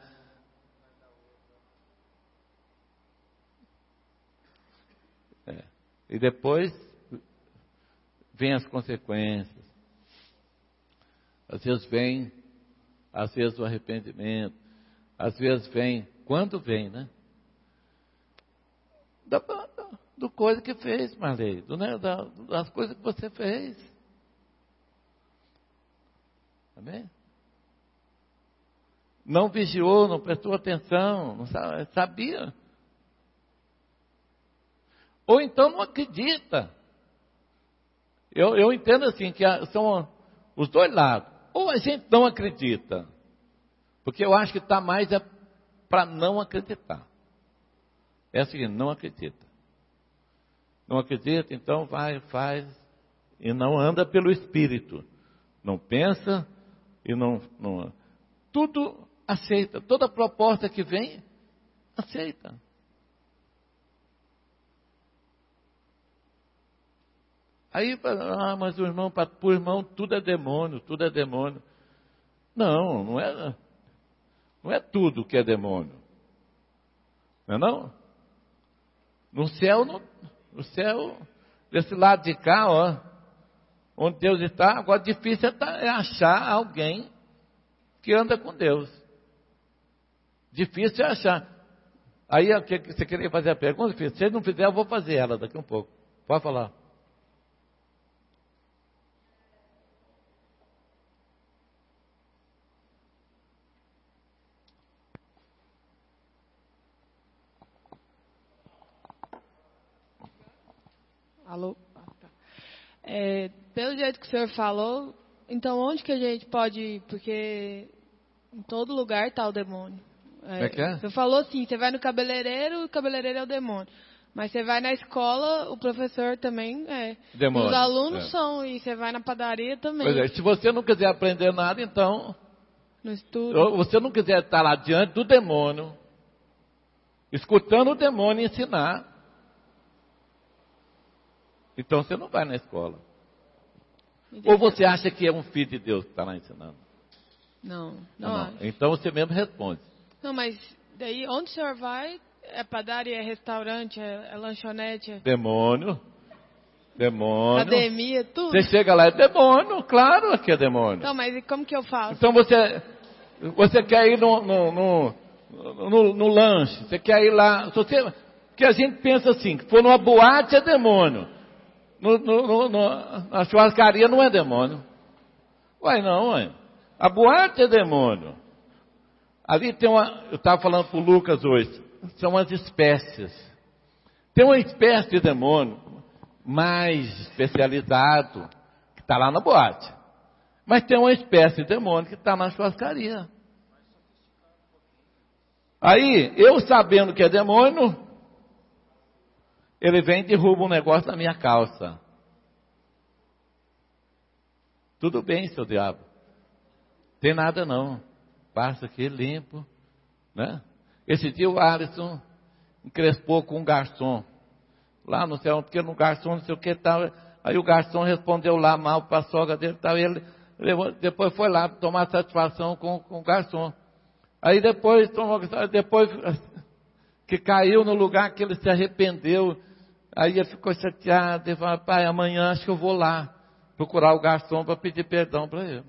E depois vem as consequências. Às vezes o arrependimento, às vezes vem, quando vem, né? Do coisa que fez, Marley, das coisas que você fez. Amém? Não vigiou, não prestou atenção, não sabia. Ou então não acredita. Eu entendo assim, que são os dois lados. Ou a gente não acredita, porque eu acho que está mais para não acreditar. É assim, não acredita. Não acredita, então vai, faz, e não anda pelo Espírito. Não pensa, e não tudo aceita. Toda proposta que vem, aceita. Aí, mas o irmão, para o irmão, tudo é demônio, tudo é demônio. Não é tudo que é demônio. Não é não? No céu, desse lado de cá, ó, onde Deus está, agora difícil é achar alguém que anda com Deus. Difícil é achar. Aí, você queria fazer a pergunta? Se você não fizer, eu vou fazer ela daqui um pouco. Pode falar.
Alô? Pelo jeito que o senhor falou, então onde que a gente pode ir? Porque em todo lugar está o demônio.
É que é?
Você falou assim, você vai no cabeleireiro, o cabeleireiro é o demônio. Mas você vai na escola, o professor também é.
Demônio.
Os alunos são, e você vai na padaria também.
Pois é, se você não quiser aprender nada, então...
No estudo.
Você não quiser estar lá diante do demônio, escutando o demônio ensinar, então você não vai na escola. Ou você acha que é um filho de Deus que está lá ensinando?
Não.
Então você mesmo responde.
Não, mas daí onde o senhor vai, é padaria, é restaurante, é lanchonete?
Demônio.
Academia, tudo.
Você chega lá, é demônio, claro que é demônio.
Não, mas e como que eu faço?
Então você quer ir no lanche, você quer ir lá, porque a gente pensa assim, que for numa boate é demônio. Na churrascaria não é demônio. Uai, não, uai. A boate é demônio. Ali tem eu estava falando para o Lucas hoje, são as espécies. Tem uma espécie de demônio mais especializado, que está lá na boate. Mas tem uma espécie de demônio que está na churrascaria. Aí, eu sabendo que é demônio, Ele vem e derruba um negócio na minha calça. Tudo bem, seu diabo. Tem nada não. Passa aqui limpo, né? Esse dia o Alisson encrespou com um garçom. Lá no céu, porque no garçom não sei o que tal. Aí o garçom respondeu lá mal para a sogra dele tal. Ele depois foi lá tomar satisfação com o garçom. Aí depois que caiu no lugar que ele se arrependeu. Aí ele ficou chateado. Ele falou, pai, amanhã acho que eu vou lá procurar o garçom para pedir perdão para ele.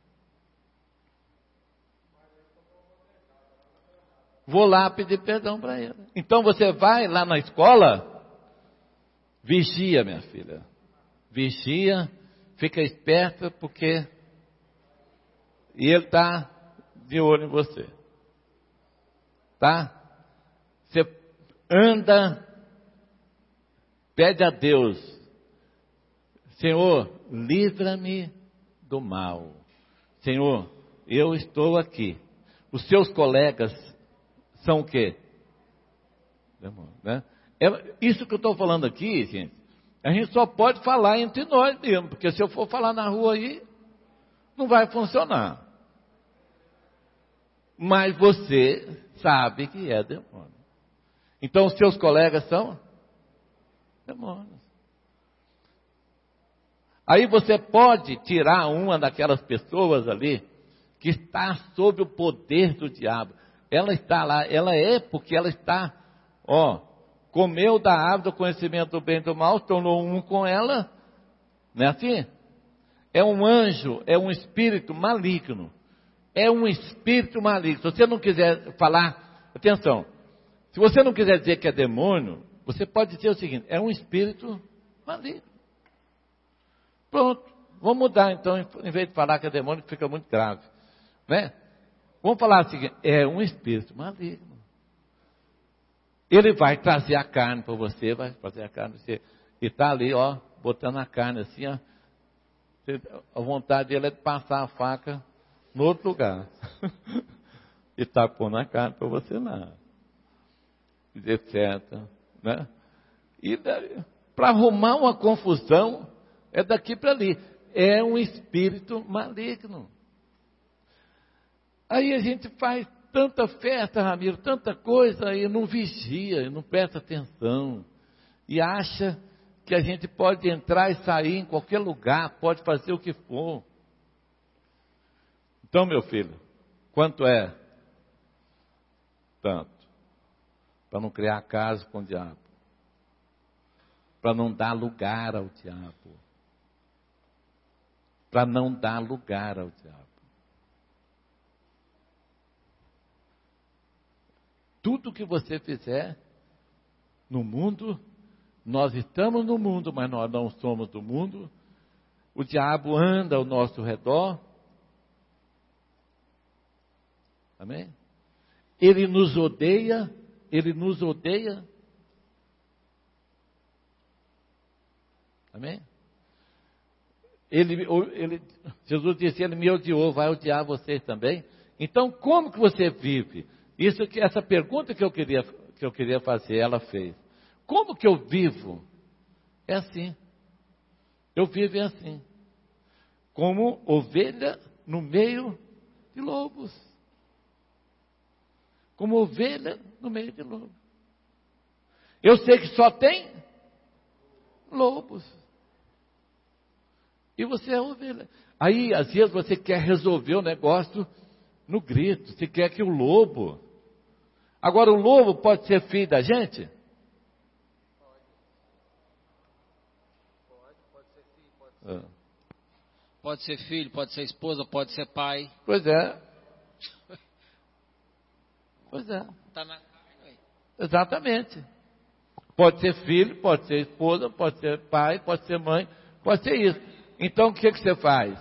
Vou lá pedir perdão para ele. Então você vai lá na escola, vigia, minha filha. Vigia, fica esperta, porque e ele está de olho em você. Tá? Você anda, pede a Deus, Senhor, livra-me do mal. Senhor, eu estou aqui. Os seus colegas são o quê? Né? Isso que eu estou falando aqui, gente, a gente só pode falar entre nós mesmo, porque se eu for falar na rua aí, não vai funcionar. Mas você sabe que é demônio. Então os seus colegas são demônios. Aí você pode tirar uma daquelas pessoas ali que está sob o poder do diabo. Ela está lá, ela é porque ela está, comeu da árvore do conhecimento do bem e do mal, tornou um com ela, não é assim? É um anjo, é um espírito maligno. É um espírito maligno. Se você não quiser falar, atenção, se você não quiser dizer que é demônio, você pode dizer o seguinte, é um espírito maligno. Pronto, vamos mudar então, em vez de falar que é demônio, que fica muito grave, né? Vamos falar assim, é um espírito maligno. Ele vai trazer a carne para você, vai fazer a carne para você, e está ali, botando a carne assim, a vontade dele é de passar a faca no outro lugar. E está pondo a carne para você lá. Etc. Né? E para arrumar uma confusão, é daqui para ali. É um espírito maligno. Aí a gente faz tanta festa, Ramiro, tanta coisa, e não vigia, e não presta atenção. E acha que a gente pode entrar e sair em qualquer lugar, pode fazer o que for. Então, meu filho, quanto é? Tanto. Para não criar caso com o diabo. Para não dar lugar ao diabo. Para não dar lugar ao diabo. Tudo que você fizer no mundo, nós estamos no mundo, mas nós não somos do mundo. O diabo anda ao nosso redor. Amém? Ele nos odeia. Amém? Jesus disse, ele me odiou, vai odiar vocês também. Então, como que você vive? Essa pergunta que eu queria fazer, ela fez. Como que eu vivo? É assim. Eu vivo assim. Como ovelha no meio de lobos. Como ovelha no meio de lobos. Eu sei que só tem lobos. E você é ovelha. Aí, às vezes, você quer resolver o negócio no grito. Você quer que o lobo... Agora, o lobo pode ser filho da gente?
Pode ser filho, pode ser esposa, pode ser pai.
Pois é. Pois é.
Está na carne.
Exatamente. Pode ser filho, pode ser esposa, pode ser pai, pode ser mãe, pode ser isso. Então, o que você faz?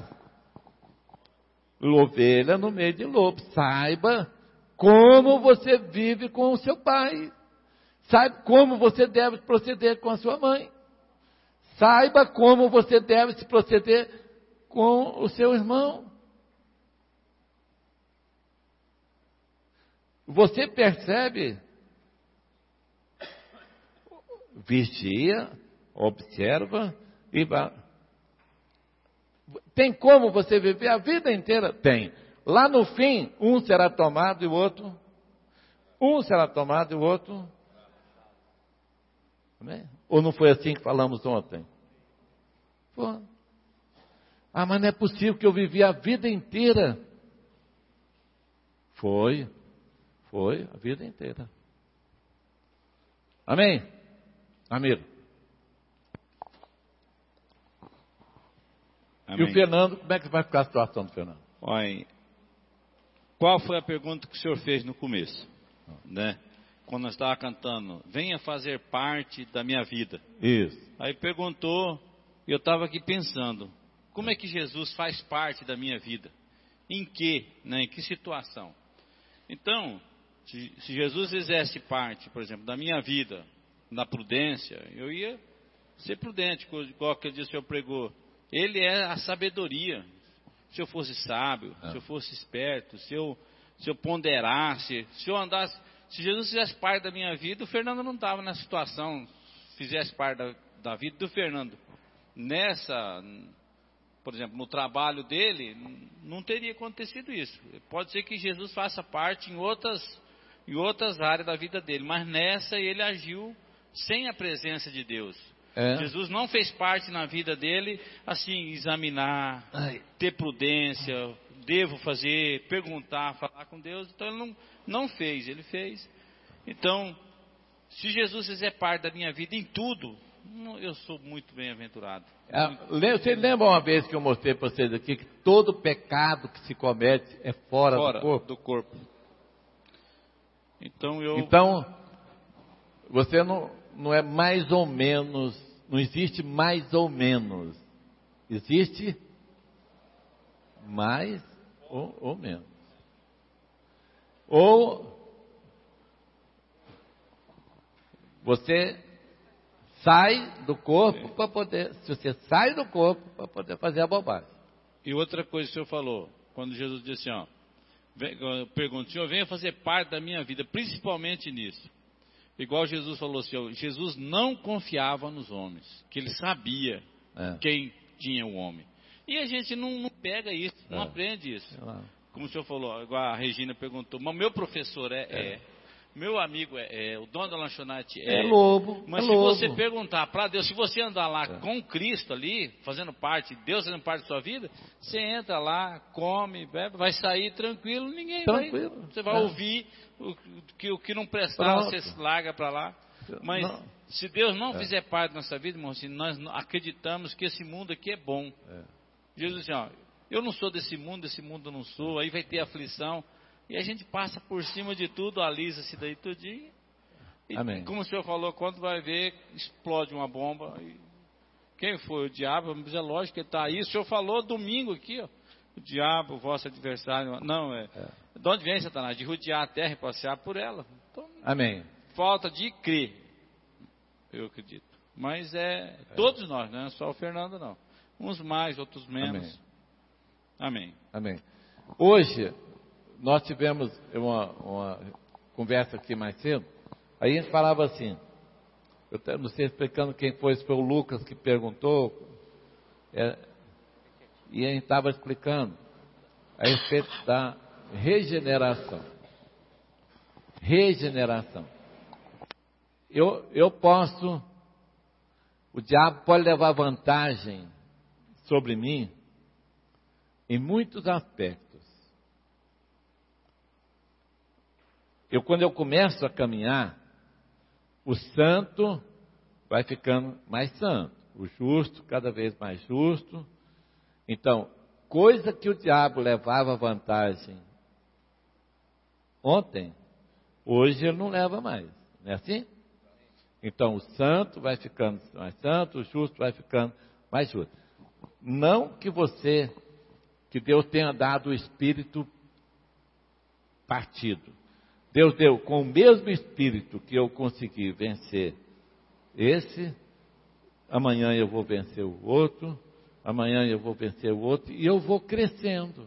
Ovelha no meio de lobo. Saiba como você vive com o seu pai. Saiba como você deve proceder com a sua mãe. Saiba como você deve se proceder com o seu irmão. Você percebe? vigia, observa e vai. Tem como você viver a vida inteira? Tem. Lá no fim, um será tomado e o outro. Um será tomado e o outro. Amém? Ou não foi assim que falamos ontem? Pô. Ah, mas não é possível que eu vivi a vida inteira. Foi a vida inteira. Amém? Amigo.
Amém.
E o Fernando, como é que vai ficar a situação do Fernando?
Olha, qual foi a pergunta que o senhor fez no começo? Né? Quando nós estávamos cantando, venha fazer parte da minha vida.
Isso.
Aí perguntou, e eu estava aqui pensando, como é que Jesus faz parte da minha vida? Em que, né? Em que situação? Então, se Jesus fizesse parte, por exemplo, da minha vida, na prudência, eu ia ser prudente, igual aquele dia o senhor pregou. Ele é a sabedoria. Se eu fosse sábio, se eu fosse esperto, se eu ponderasse, se eu andasse... Se Jesus fizesse parte da minha vida, o Fernando não estava nessa situação, fizesse parte da vida do Fernando. Por exemplo, no trabalho dele, não teria acontecido isso. Pode ser que Jesus faça parte em outras áreas da vida dele, mas nessa ele agiu sem a presença de Deus. Jesus não fez parte na vida dele, assim, examinar, ter prudência, devo fazer, perguntar, falar com Deus. Então ele não fez, ele fez. Então, se Jesus fizer parte da minha vida em tudo, eu sou muito bem-aventurado.
Vocês lembram uma vez que eu mostrei para vocês aqui que todo pecado que se comete é fora do corpo? Então, você não é mais ou menos, não existe mais ou menos. Existe mais ou menos. Ou você sai do corpo para poder, se você sai do corpo para poder fazer a bobagem.
E outra coisa que o senhor falou, quando Jesus disse assim, eu pergunto, Senhor, venha fazer parte da minha vida, principalmente nisso. Igual Jesus falou assim, Jesus não confiava nos homens, que ele sabia quem tinha o homem. E a gente não pega isso, não aprende isso. Como o senhor falou, igual a Regina perguntou, mas meu professor meu amigo o dono da lanchonete
lobo.
Mas se você perguntar para Deus, se você andar lá com Cristo ali, fazendo parte, Deus fazendo parte da sua vida, você entra lá, come, bebe, vai sair tranquilo, você vai ouvir o que não prestar, você larga para lá. Mas se Deus não fizer parte da nossa vida, irmão, assim, nós acreditamos que esse mundo aqui é bom. Jesus disse, eu não sou desse mundo eu não sou, aí vai ter aflição. E a gente passa por cima de tudo, alisa-se daí tudinho. E como o senhor falou, quando vai ver, explode uma bomba. E quem foi? O diabo? Mas é lógico que ele está aí. O senhor falou domingo aqui, o diabo, o vosso adversário. Não, de onde vem Satanás? De rodear a terra e passear por ela. Então, falta de crer, eu acredito. Mas todos nós, não é só o Fernando não. Uns mais, outros menos. Amém.
Hoje, nós tivemos uma conversa aqui mais cedo, aí a gente falava assim, eu não sei explicando quem foi, se foi o Lucas que perguntou, e a gente estava explicando a respeito da regeneração. Eu posso, o diabo pode levar vantagem sobre mim em muitos aspectos. Quando eu começo a caminhar, o santo vai ficando mais santo, o justo cada vez mais justo. Então, coisa que o diabo levava vantagem ontem, hoje ele não leva mais, não é assim? Então, o santo vai ficando mais santo, o justo vai ficando mais justo. Não que Deus tenha dado o espírito partido. Deus deu com o mesmo espírito que eu consegui vencer esse, amanhã eu vou vencer o outro, amanhã eu vou vencer o outro, e eu vou crescendo.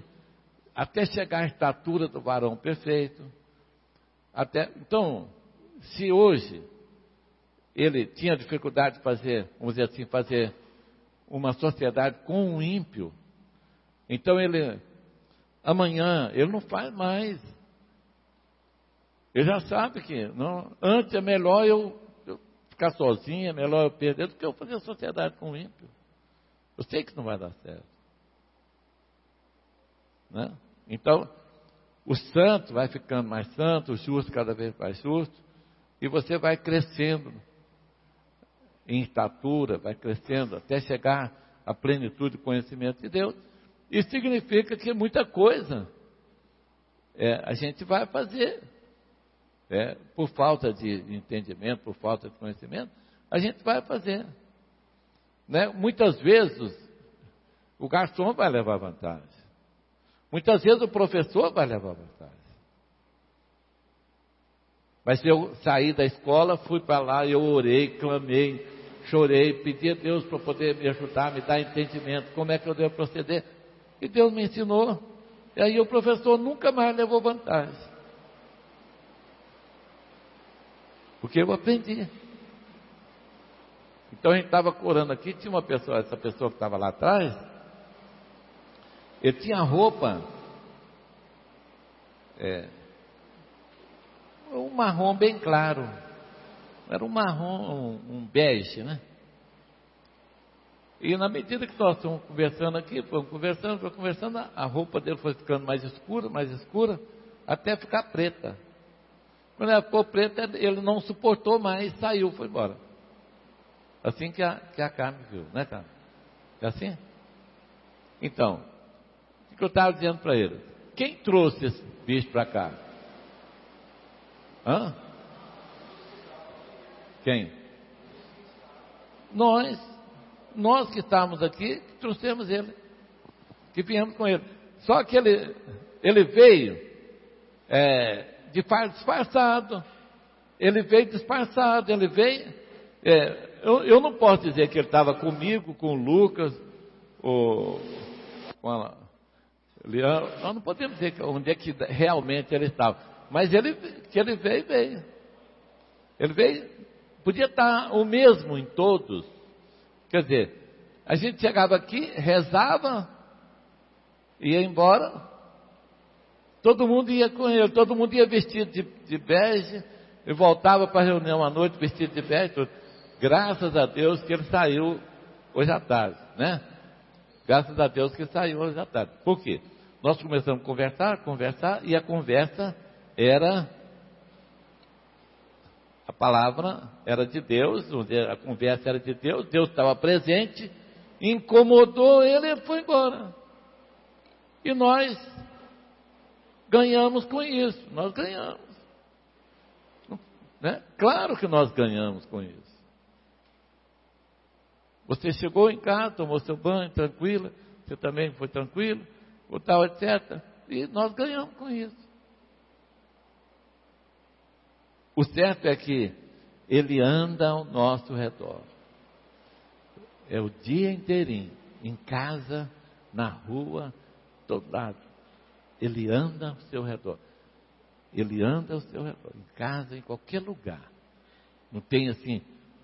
Até chegar à estatura do varão perfeito. Então, se hoje ele tinha dificuldade de fazer, vamos dizer assim, fazer uma sociedade com um ímpio, então amanhã ele não faz mais. Ele já sabe que antes é melhor eu ficar sozinho, é melhor eu perder do que eu fazer sociedade com o ímpio. Eu sei que não vai dar certo. Né? Então, o santo vai ficando mais santo, o justo cada vez mais justo, e você vai crescendo em estatura, vai crescendo até chegar à plenitude do conhecimento de Deus. Isso significa que muita coisa a gente vai fazer. Por falta de entendimento, por falta de conhecimento, a gente vai fazer. Né? Muitas vezes o garçom vai levar vantagem. Muitas vezes o professor vai levar vantagem. Mas eu saí da escola, fui para lá, eu orei, clamei, chorei, pedi a Deus para poder me ajudar, me dar entendimento, como é que eu devo proceder. E Deus me ensinou. E aí o professor nunca mais levou vantagem. Porque eu aprendi. Então a gente estava orando aqui, tinha uma pessoa, essa pessoa que estava lá atrás, ele tinha roupa, um marrom bem claro, era um marrom, um bege, né? E na medida que nós estamos conversando aqui, fomos conversando, a roupa dele foi ficando mais escura, até ficar preta. Quando ela ficou preta, ele não suportou mais, saiu, foi embora. Assim que a Carmen viu, né, Carmen? É assim? Então, o que eu estava dizendo para ele? Quem trouxe esse bicho para cá? Hã? Quem? Nós que estávamos aqui, trouxemos ele, que viemos com ele. Só que ele veio disfarçado. Ele veio disfarçado, eu não posso dizer que ele estava comigo, com o Lucas, com a Leandro. Nós não podemos dizer onde é que realmente ele estava. Mas que ele veio. Ele veio, podia estar o mesmo em todos. Quer dizer, a gente chegava aqui, rezava, ia embora, todo mundo ia com ele, todo mundo ia vestido de bege, e voltava para a reunião à noite vestido de bege, tudo. Graças a Deus que ele saiu hoje à tarde, né? Graças a Deus que ele saiu hoje à tarde. Por quê? Nós começamos a conversar, e a conversa a palavra era de Deus, a conversa era de Deus, Deus estava presente, incomodou ele e foi embora. E nós ganhamos com isso, nós ganhamos. Né? Claro que nós ganhamos com isso. Você chegou em casa, tomou seu banho, tranquila, você também foi tranquilo, ou tal, etc. E nós ganhamos com isso. O certo é que ele anda ao nosso redor. É o dia inteirinho, em casa, na rua, todo lado. Ele anda ao seu redor. Ele anda ao seu redor, em casa, em qualquer lugar. Não tem assim,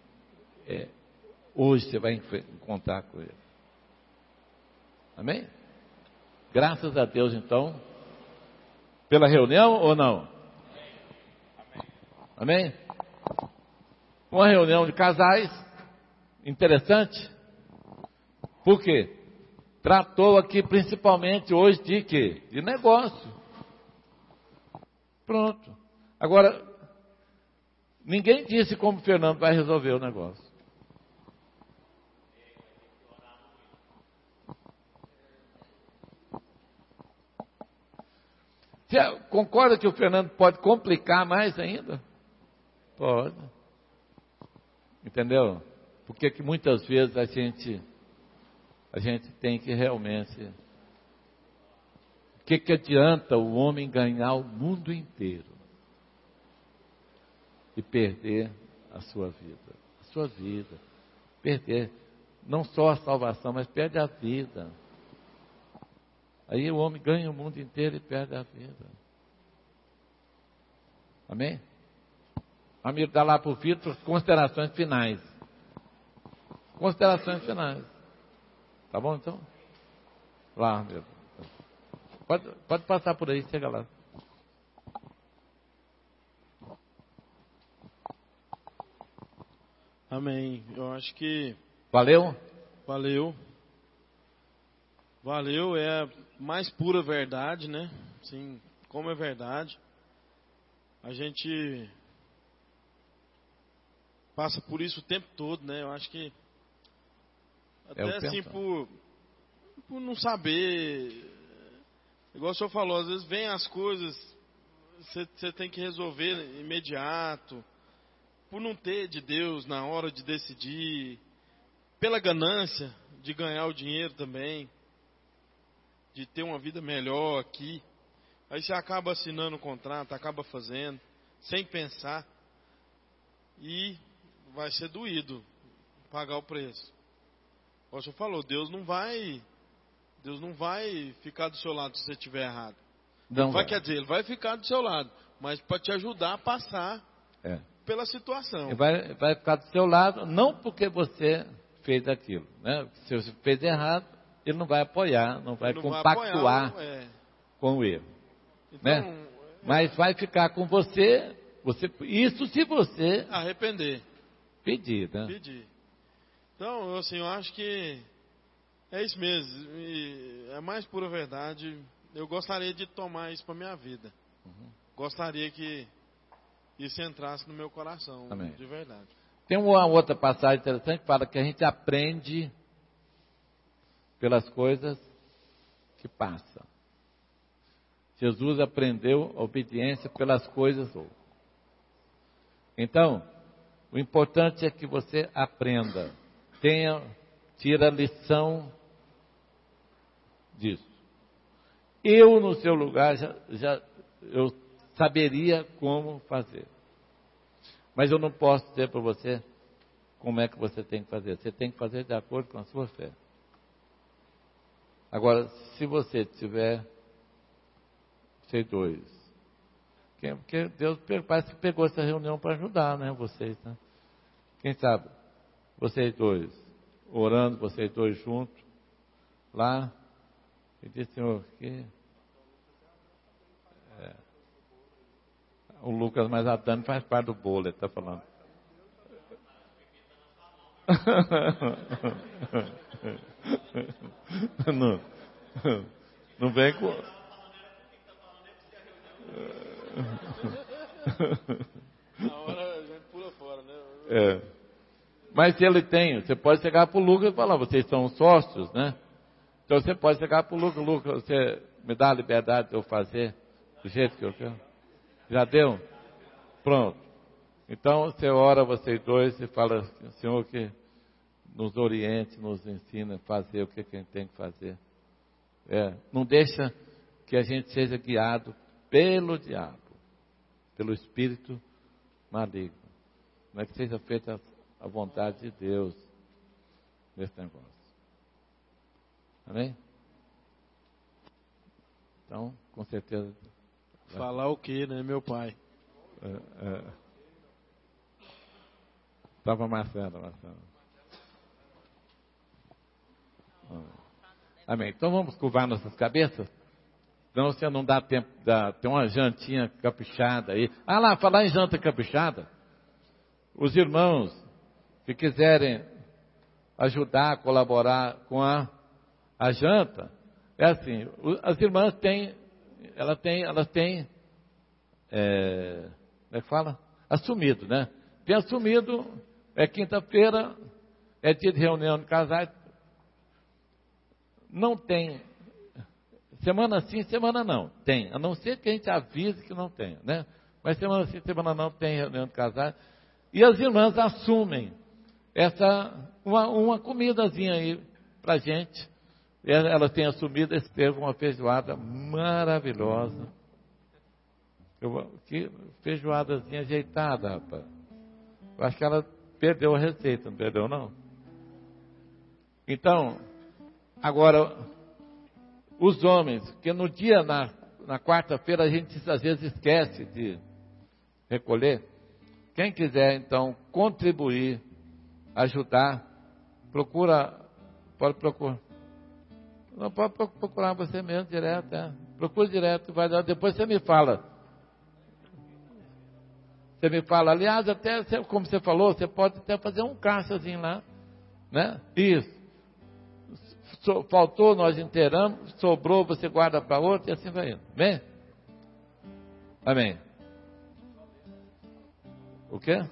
hoje você vai encontrar com ele. Amém? Graças a Deus, então, pela reunião ou não? Amém? Uma reunião de casais, interessante. Por quê? Tratou aqui principalmente hoje de quê? De negócio. Pronto. Agora, ninguém disse como o Fernando vai resolver o negócio. Você concorda que o Fernando pode complicar mais ainda? Pode. Entendeu? Porque que muitas vezes a gente tem que realmente... O que adianta o homem ganhar o mundo inteiro e perder a sua vida? A sua vida. Perder não só a salvação, mas perde a vida. Aí o homem ganha o mundo inteiro e perde a vida. Amém? Amigo, dá lá para o filho, considerações finais. Considerações finais. Tá bom, então? Lá, amigo. Pode passar por aí, chega lá.
Amém. Eu acho que...
Valeu?
Valeu. Valeu, é a mais pura verdade, né? Sim, como é verdade. A gente passa por isso o tempo todo, né? Eu acho que até assim por não saber, igual o senhor falou, às vezes vem as coisas, você tem que resolver imediato, por não ter de Deus na hora de decidir, pela ganância de ganhar o dinheiro também, de ter uma vida melhor aqui. Aí você acaba assinando o contrato, acaba fazendo, sem pensar. E vai ser doído pagar o preço. Como o senhor falou, Deus não vai ficar do seu lado se você estiver errado. Quer dizer, Ele vai ficar do seu lado, mas para te ajudar a passar pela situação.
Ele vai ficar do seu lado, não porque você fez aquilo, né? Se você fez errado, Ele não vai apoiar, não vai compactuar com o erro. Então, né? Mas vai ficar com você, isso se você
arrepender.
Pedir, né?
Pedir. Então, assim, eu acho que é isso mesmo. E é a mais pura verdade. Eu gostaria de tomar isso para minha vida. Gostaria que isso entrasse no meu coração. Amém. De verdade.
Tem uma outra passagem interessante que fala que a gente aprende pelas coisas que passam. Jesus aprendeu a obediência pelas coisas. Então, o importante é que você aprenda, tira lição disso. Eu, no seu lugar, eu saberia como fazer. Mas eu não posso dizer para você como é que você tem que fazer. Você tem que fazer de acordo com a sua fé. Agora, se você tiver... Vocês dois. Porque Deus parece que pegou essa reunião para ajudar, né? Vocês, né? Quem sabe? Vocês dois, orando, vocês dois juntos, lá, e diz, Senhor, que... o Lucas, mas a Dani faz parte do bolo, ele está falando. Não vem com...
Na hora a gente pula fora, né?
Mas se ele tem, você pode chegar para o Lucas e falar, vocês são sócios, né? Então você pode chegar para o Lucas, você me dá a liberdade de eu fazer do jeito que eu quero? Já deu? Pronto. Então você ora, vocês dois, e fala, Senhor, que nos oriente, nos ensina a fazer o que a gente tem que fazer. Não deixa que a gente seja guiado pelo diabo, pelo espírito maligno. Não é que seja feita a vontade de Deus nesse negócio. Amém? Então, com certeza...
Falar o que, né, meu pai?
Estava amassando. Amém. Então vamos curvar nossas cabeças? Senão você não dá tempo, tem uma jantinha caprichada aí. Lá, falar em janta caprichada. Os irmãos que quiserem ajudar, colaborar com a janta, é assim, as irmãs elas têm, como é que fala? Assumido, né? Tem assumido, quinta-feira, é dia de reunião de casais. Não tem, semana sim, semana não, tem, a não ser que a gente avise que não tenha, né? Mas semana sim, semana não tem reunião de casais. E as irmãs assumem uma comidazinha aí pra gente. Elas têm assumido esse termo, uma feijoada maravilhosa. Que feijoadazinha ajeitada, rapaz. Eu acho que ela perdeu a receita, não perdeu não? Então, agora, os homens, que no dia, na quarta-feira, a gente às vezes esquece de recolher. Quem quiser, então, contribuir, ajudar, pode procurar. Não pode procurar você mesmo direto, Procure direto, vai dar. Depois você me fala. Você me fala, aliás, até como você falou, você pode até fazer um caixazinho lá, né? Isso. Faltou, nós inteiramos, sobrou, você guarda para outro e assim vai indo. Amém? Amém. O quê?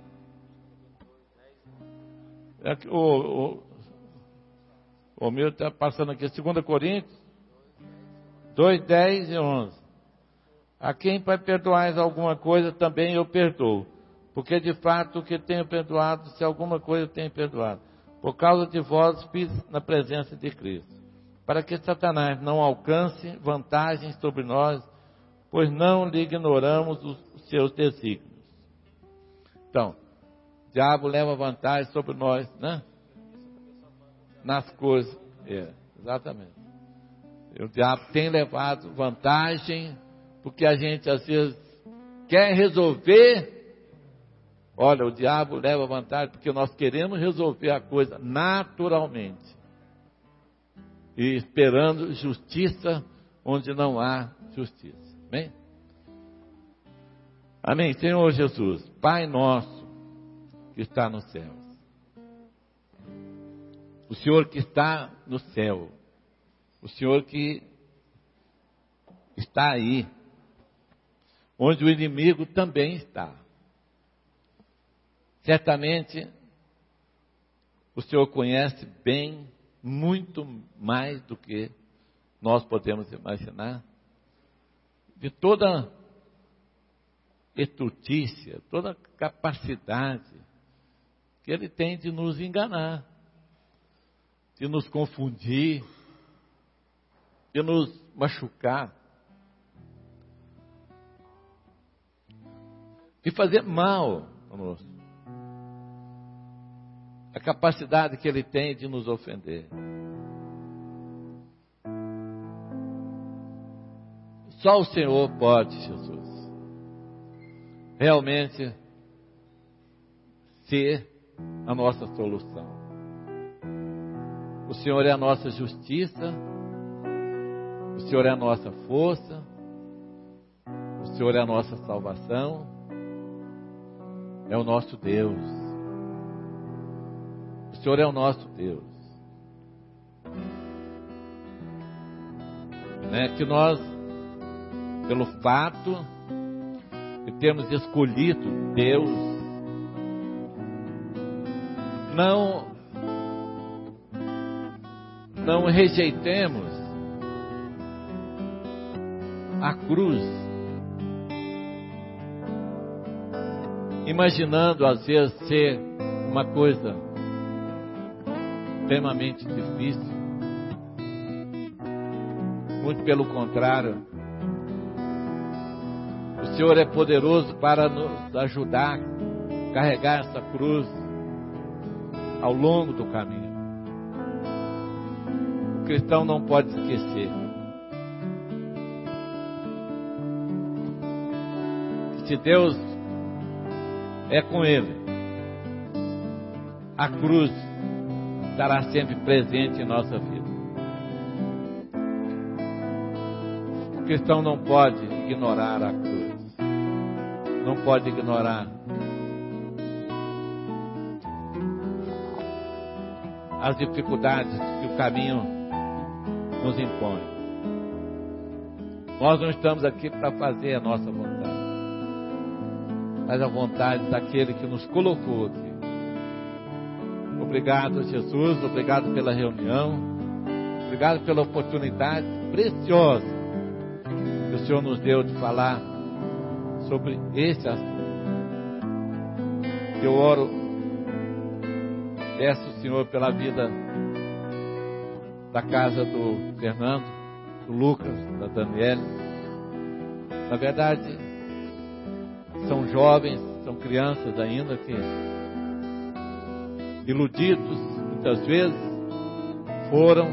O meu está passando aqui, 2 Coríntios 2, 10 e 11. A quem vai perdoar alguma coisa, também eu perdoo. Porque de fato o que tenho perdoado, se alguma coisa eu tenho perdoado. Por causa de vós fiz na presença de Cristo. Para que Satanás não alcance vantagens sobre nós, pois não lhe ignoramos os seus desígnios. Então, o diabo leva vantagem sobre nós, né? Nas coisas. Exatamente. O diabo tem levado vantagem, porque a gente às vezes quer resolver. Olha, o diabo leva vantagem porque nós queremos resolver a coisa naturalmente. E esperando justiça onde não há justiça. Amém? Amém. Senhor Jesus, Pai nosso que está no céu. O Senhor que está no céu. O Senhor que está aí. Onde o inimigo também está. Certamente, o Senhor conhece bem, muito mais do que nós podemos imaginar, de toda estultícia, toda capacidade que Ele tem de nos enganar, de nos confundir, de nos machucar, de fazer mal conosco. A capacidade que Ele tem de nos ofender. Só o Senhor pode, Jesus, realmente ser a nossa solução. O Senhor é a nossa justiça, o Senhor é a nossa força, o Senhor é a nossa salvação, é o nosso Deus. O Senhor é o nosso Deus. Que nós, pelo fato de termos escolhido Deus, não rejeitemos a cruz, imaginando às vezes ser uma coisa extremamente difícil. Muito pelo contrário, o Senhor é poderoso para nos ajudar a carregar essa cruz ao longo do caminho. O cristão não pode esquecer que se Deus é com ele, a cruz estará sempre presente em nossa vida. O cristão não pode ignorar a cruz, não pode ignorar as dificuldades que o caminho nos impõe. Nós não estamos aqui para fazer a nossa vontade, mas a vontade daquele que nos colocou aqui. Obrigado, Jesus, obrigado pela reunião, obrigado pela oportunidade preciosa que o Senhor nos deu de falar sobre esse assunto. Eu oro, peço ao Senhor pela vida da casa do Fernando, do Lucas, da Daniela. Na verdade, são jovens, são crianças ainda que, iludidos, muitas vezes, foram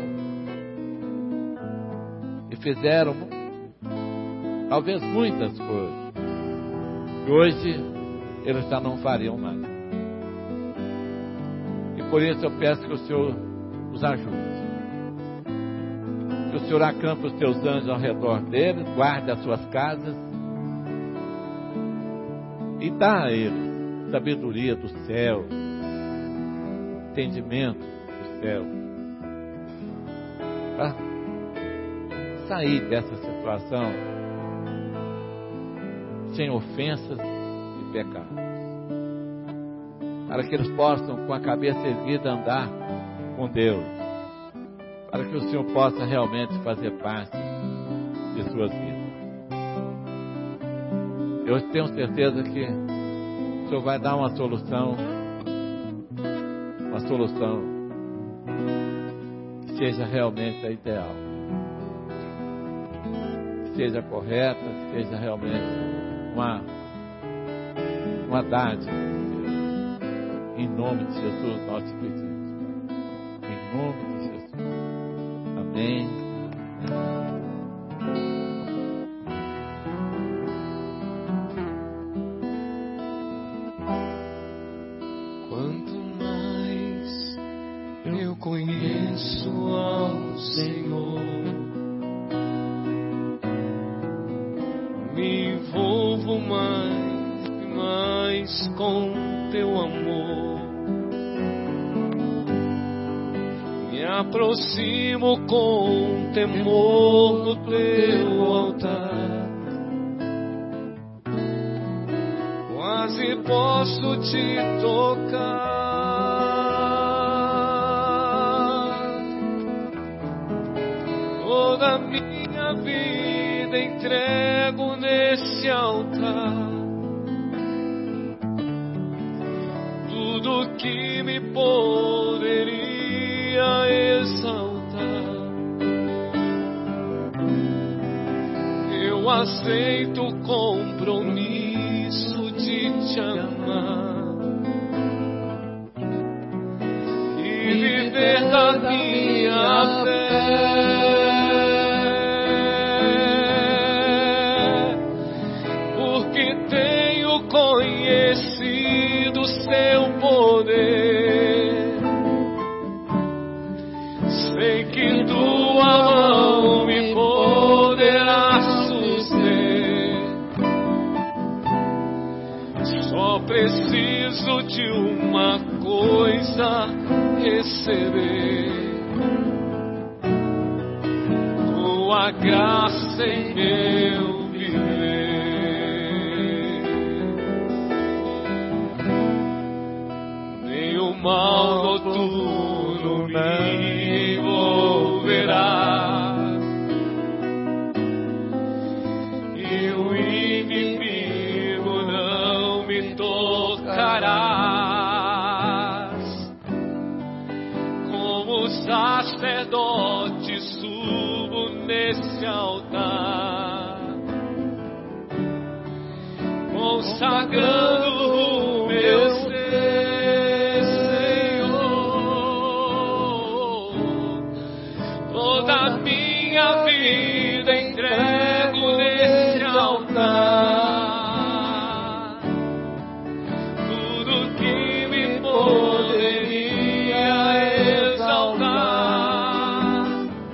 e fizeram, talvez muitas coisas. E hoje eles já não fariam mais. E por isso eu peço que o Senhor os ajude. Que o Senhor acampe os teus anjos ao redor deles, guarde as suas casas e dá a eles sabedoria do céu, entendimento do céu, para sair dessa situação sem ofensas e pecados, para que eles possam, com a cabeça erguida, andar com Deus, para que o Senhor possa realmente fazer parte de suas vidas. Eu tenho certeza que o Senhor vai dar uma solução que seja realmente a ideal, que seja correta, que seja realmente uma dádiva. Em nome de Jesus nós te pedimos, em nome de Jesus. Amém.
Quanto mais eu conheço ao Senhor, me envolvo mais e mais com teu amor, me aproximo com temor do teu altar, quase posso te tocar. Toda minha vida entrego nesse altar, tudo que me poderia exaltar, eu aceito o compromisso de te amar e viver da minha fé, porque tenho conhecido seu poder. Sei que tua mão me poderá suster. Só preciso de uma coisa: receber tua graça em meu viver. Nenhum mal noturno me envolverá, e o inimigo não me tocarás. Como sacerdote subo nesse altar, consagrando o meu ser, Senhor. Toda a minha vida entrego nesse altar, tudo que me poderia exaltar,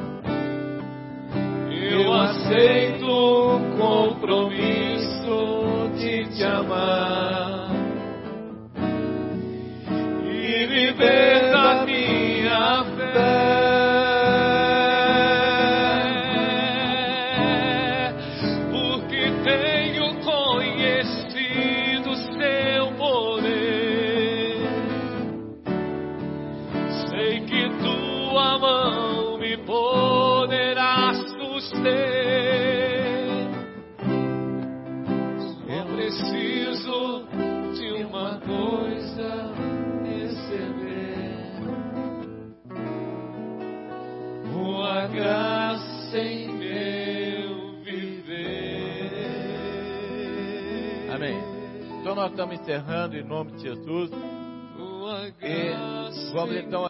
eu aceito o compromisso de te amar e viver da minha fé, porque tenho conhecido seu poder. Sei que tua mão me poderá suster. Só preciso de uma coisa: receber tua graça em meu viver.
Amém. Então nós estamos encerrando em nome de Jesus. E vamos então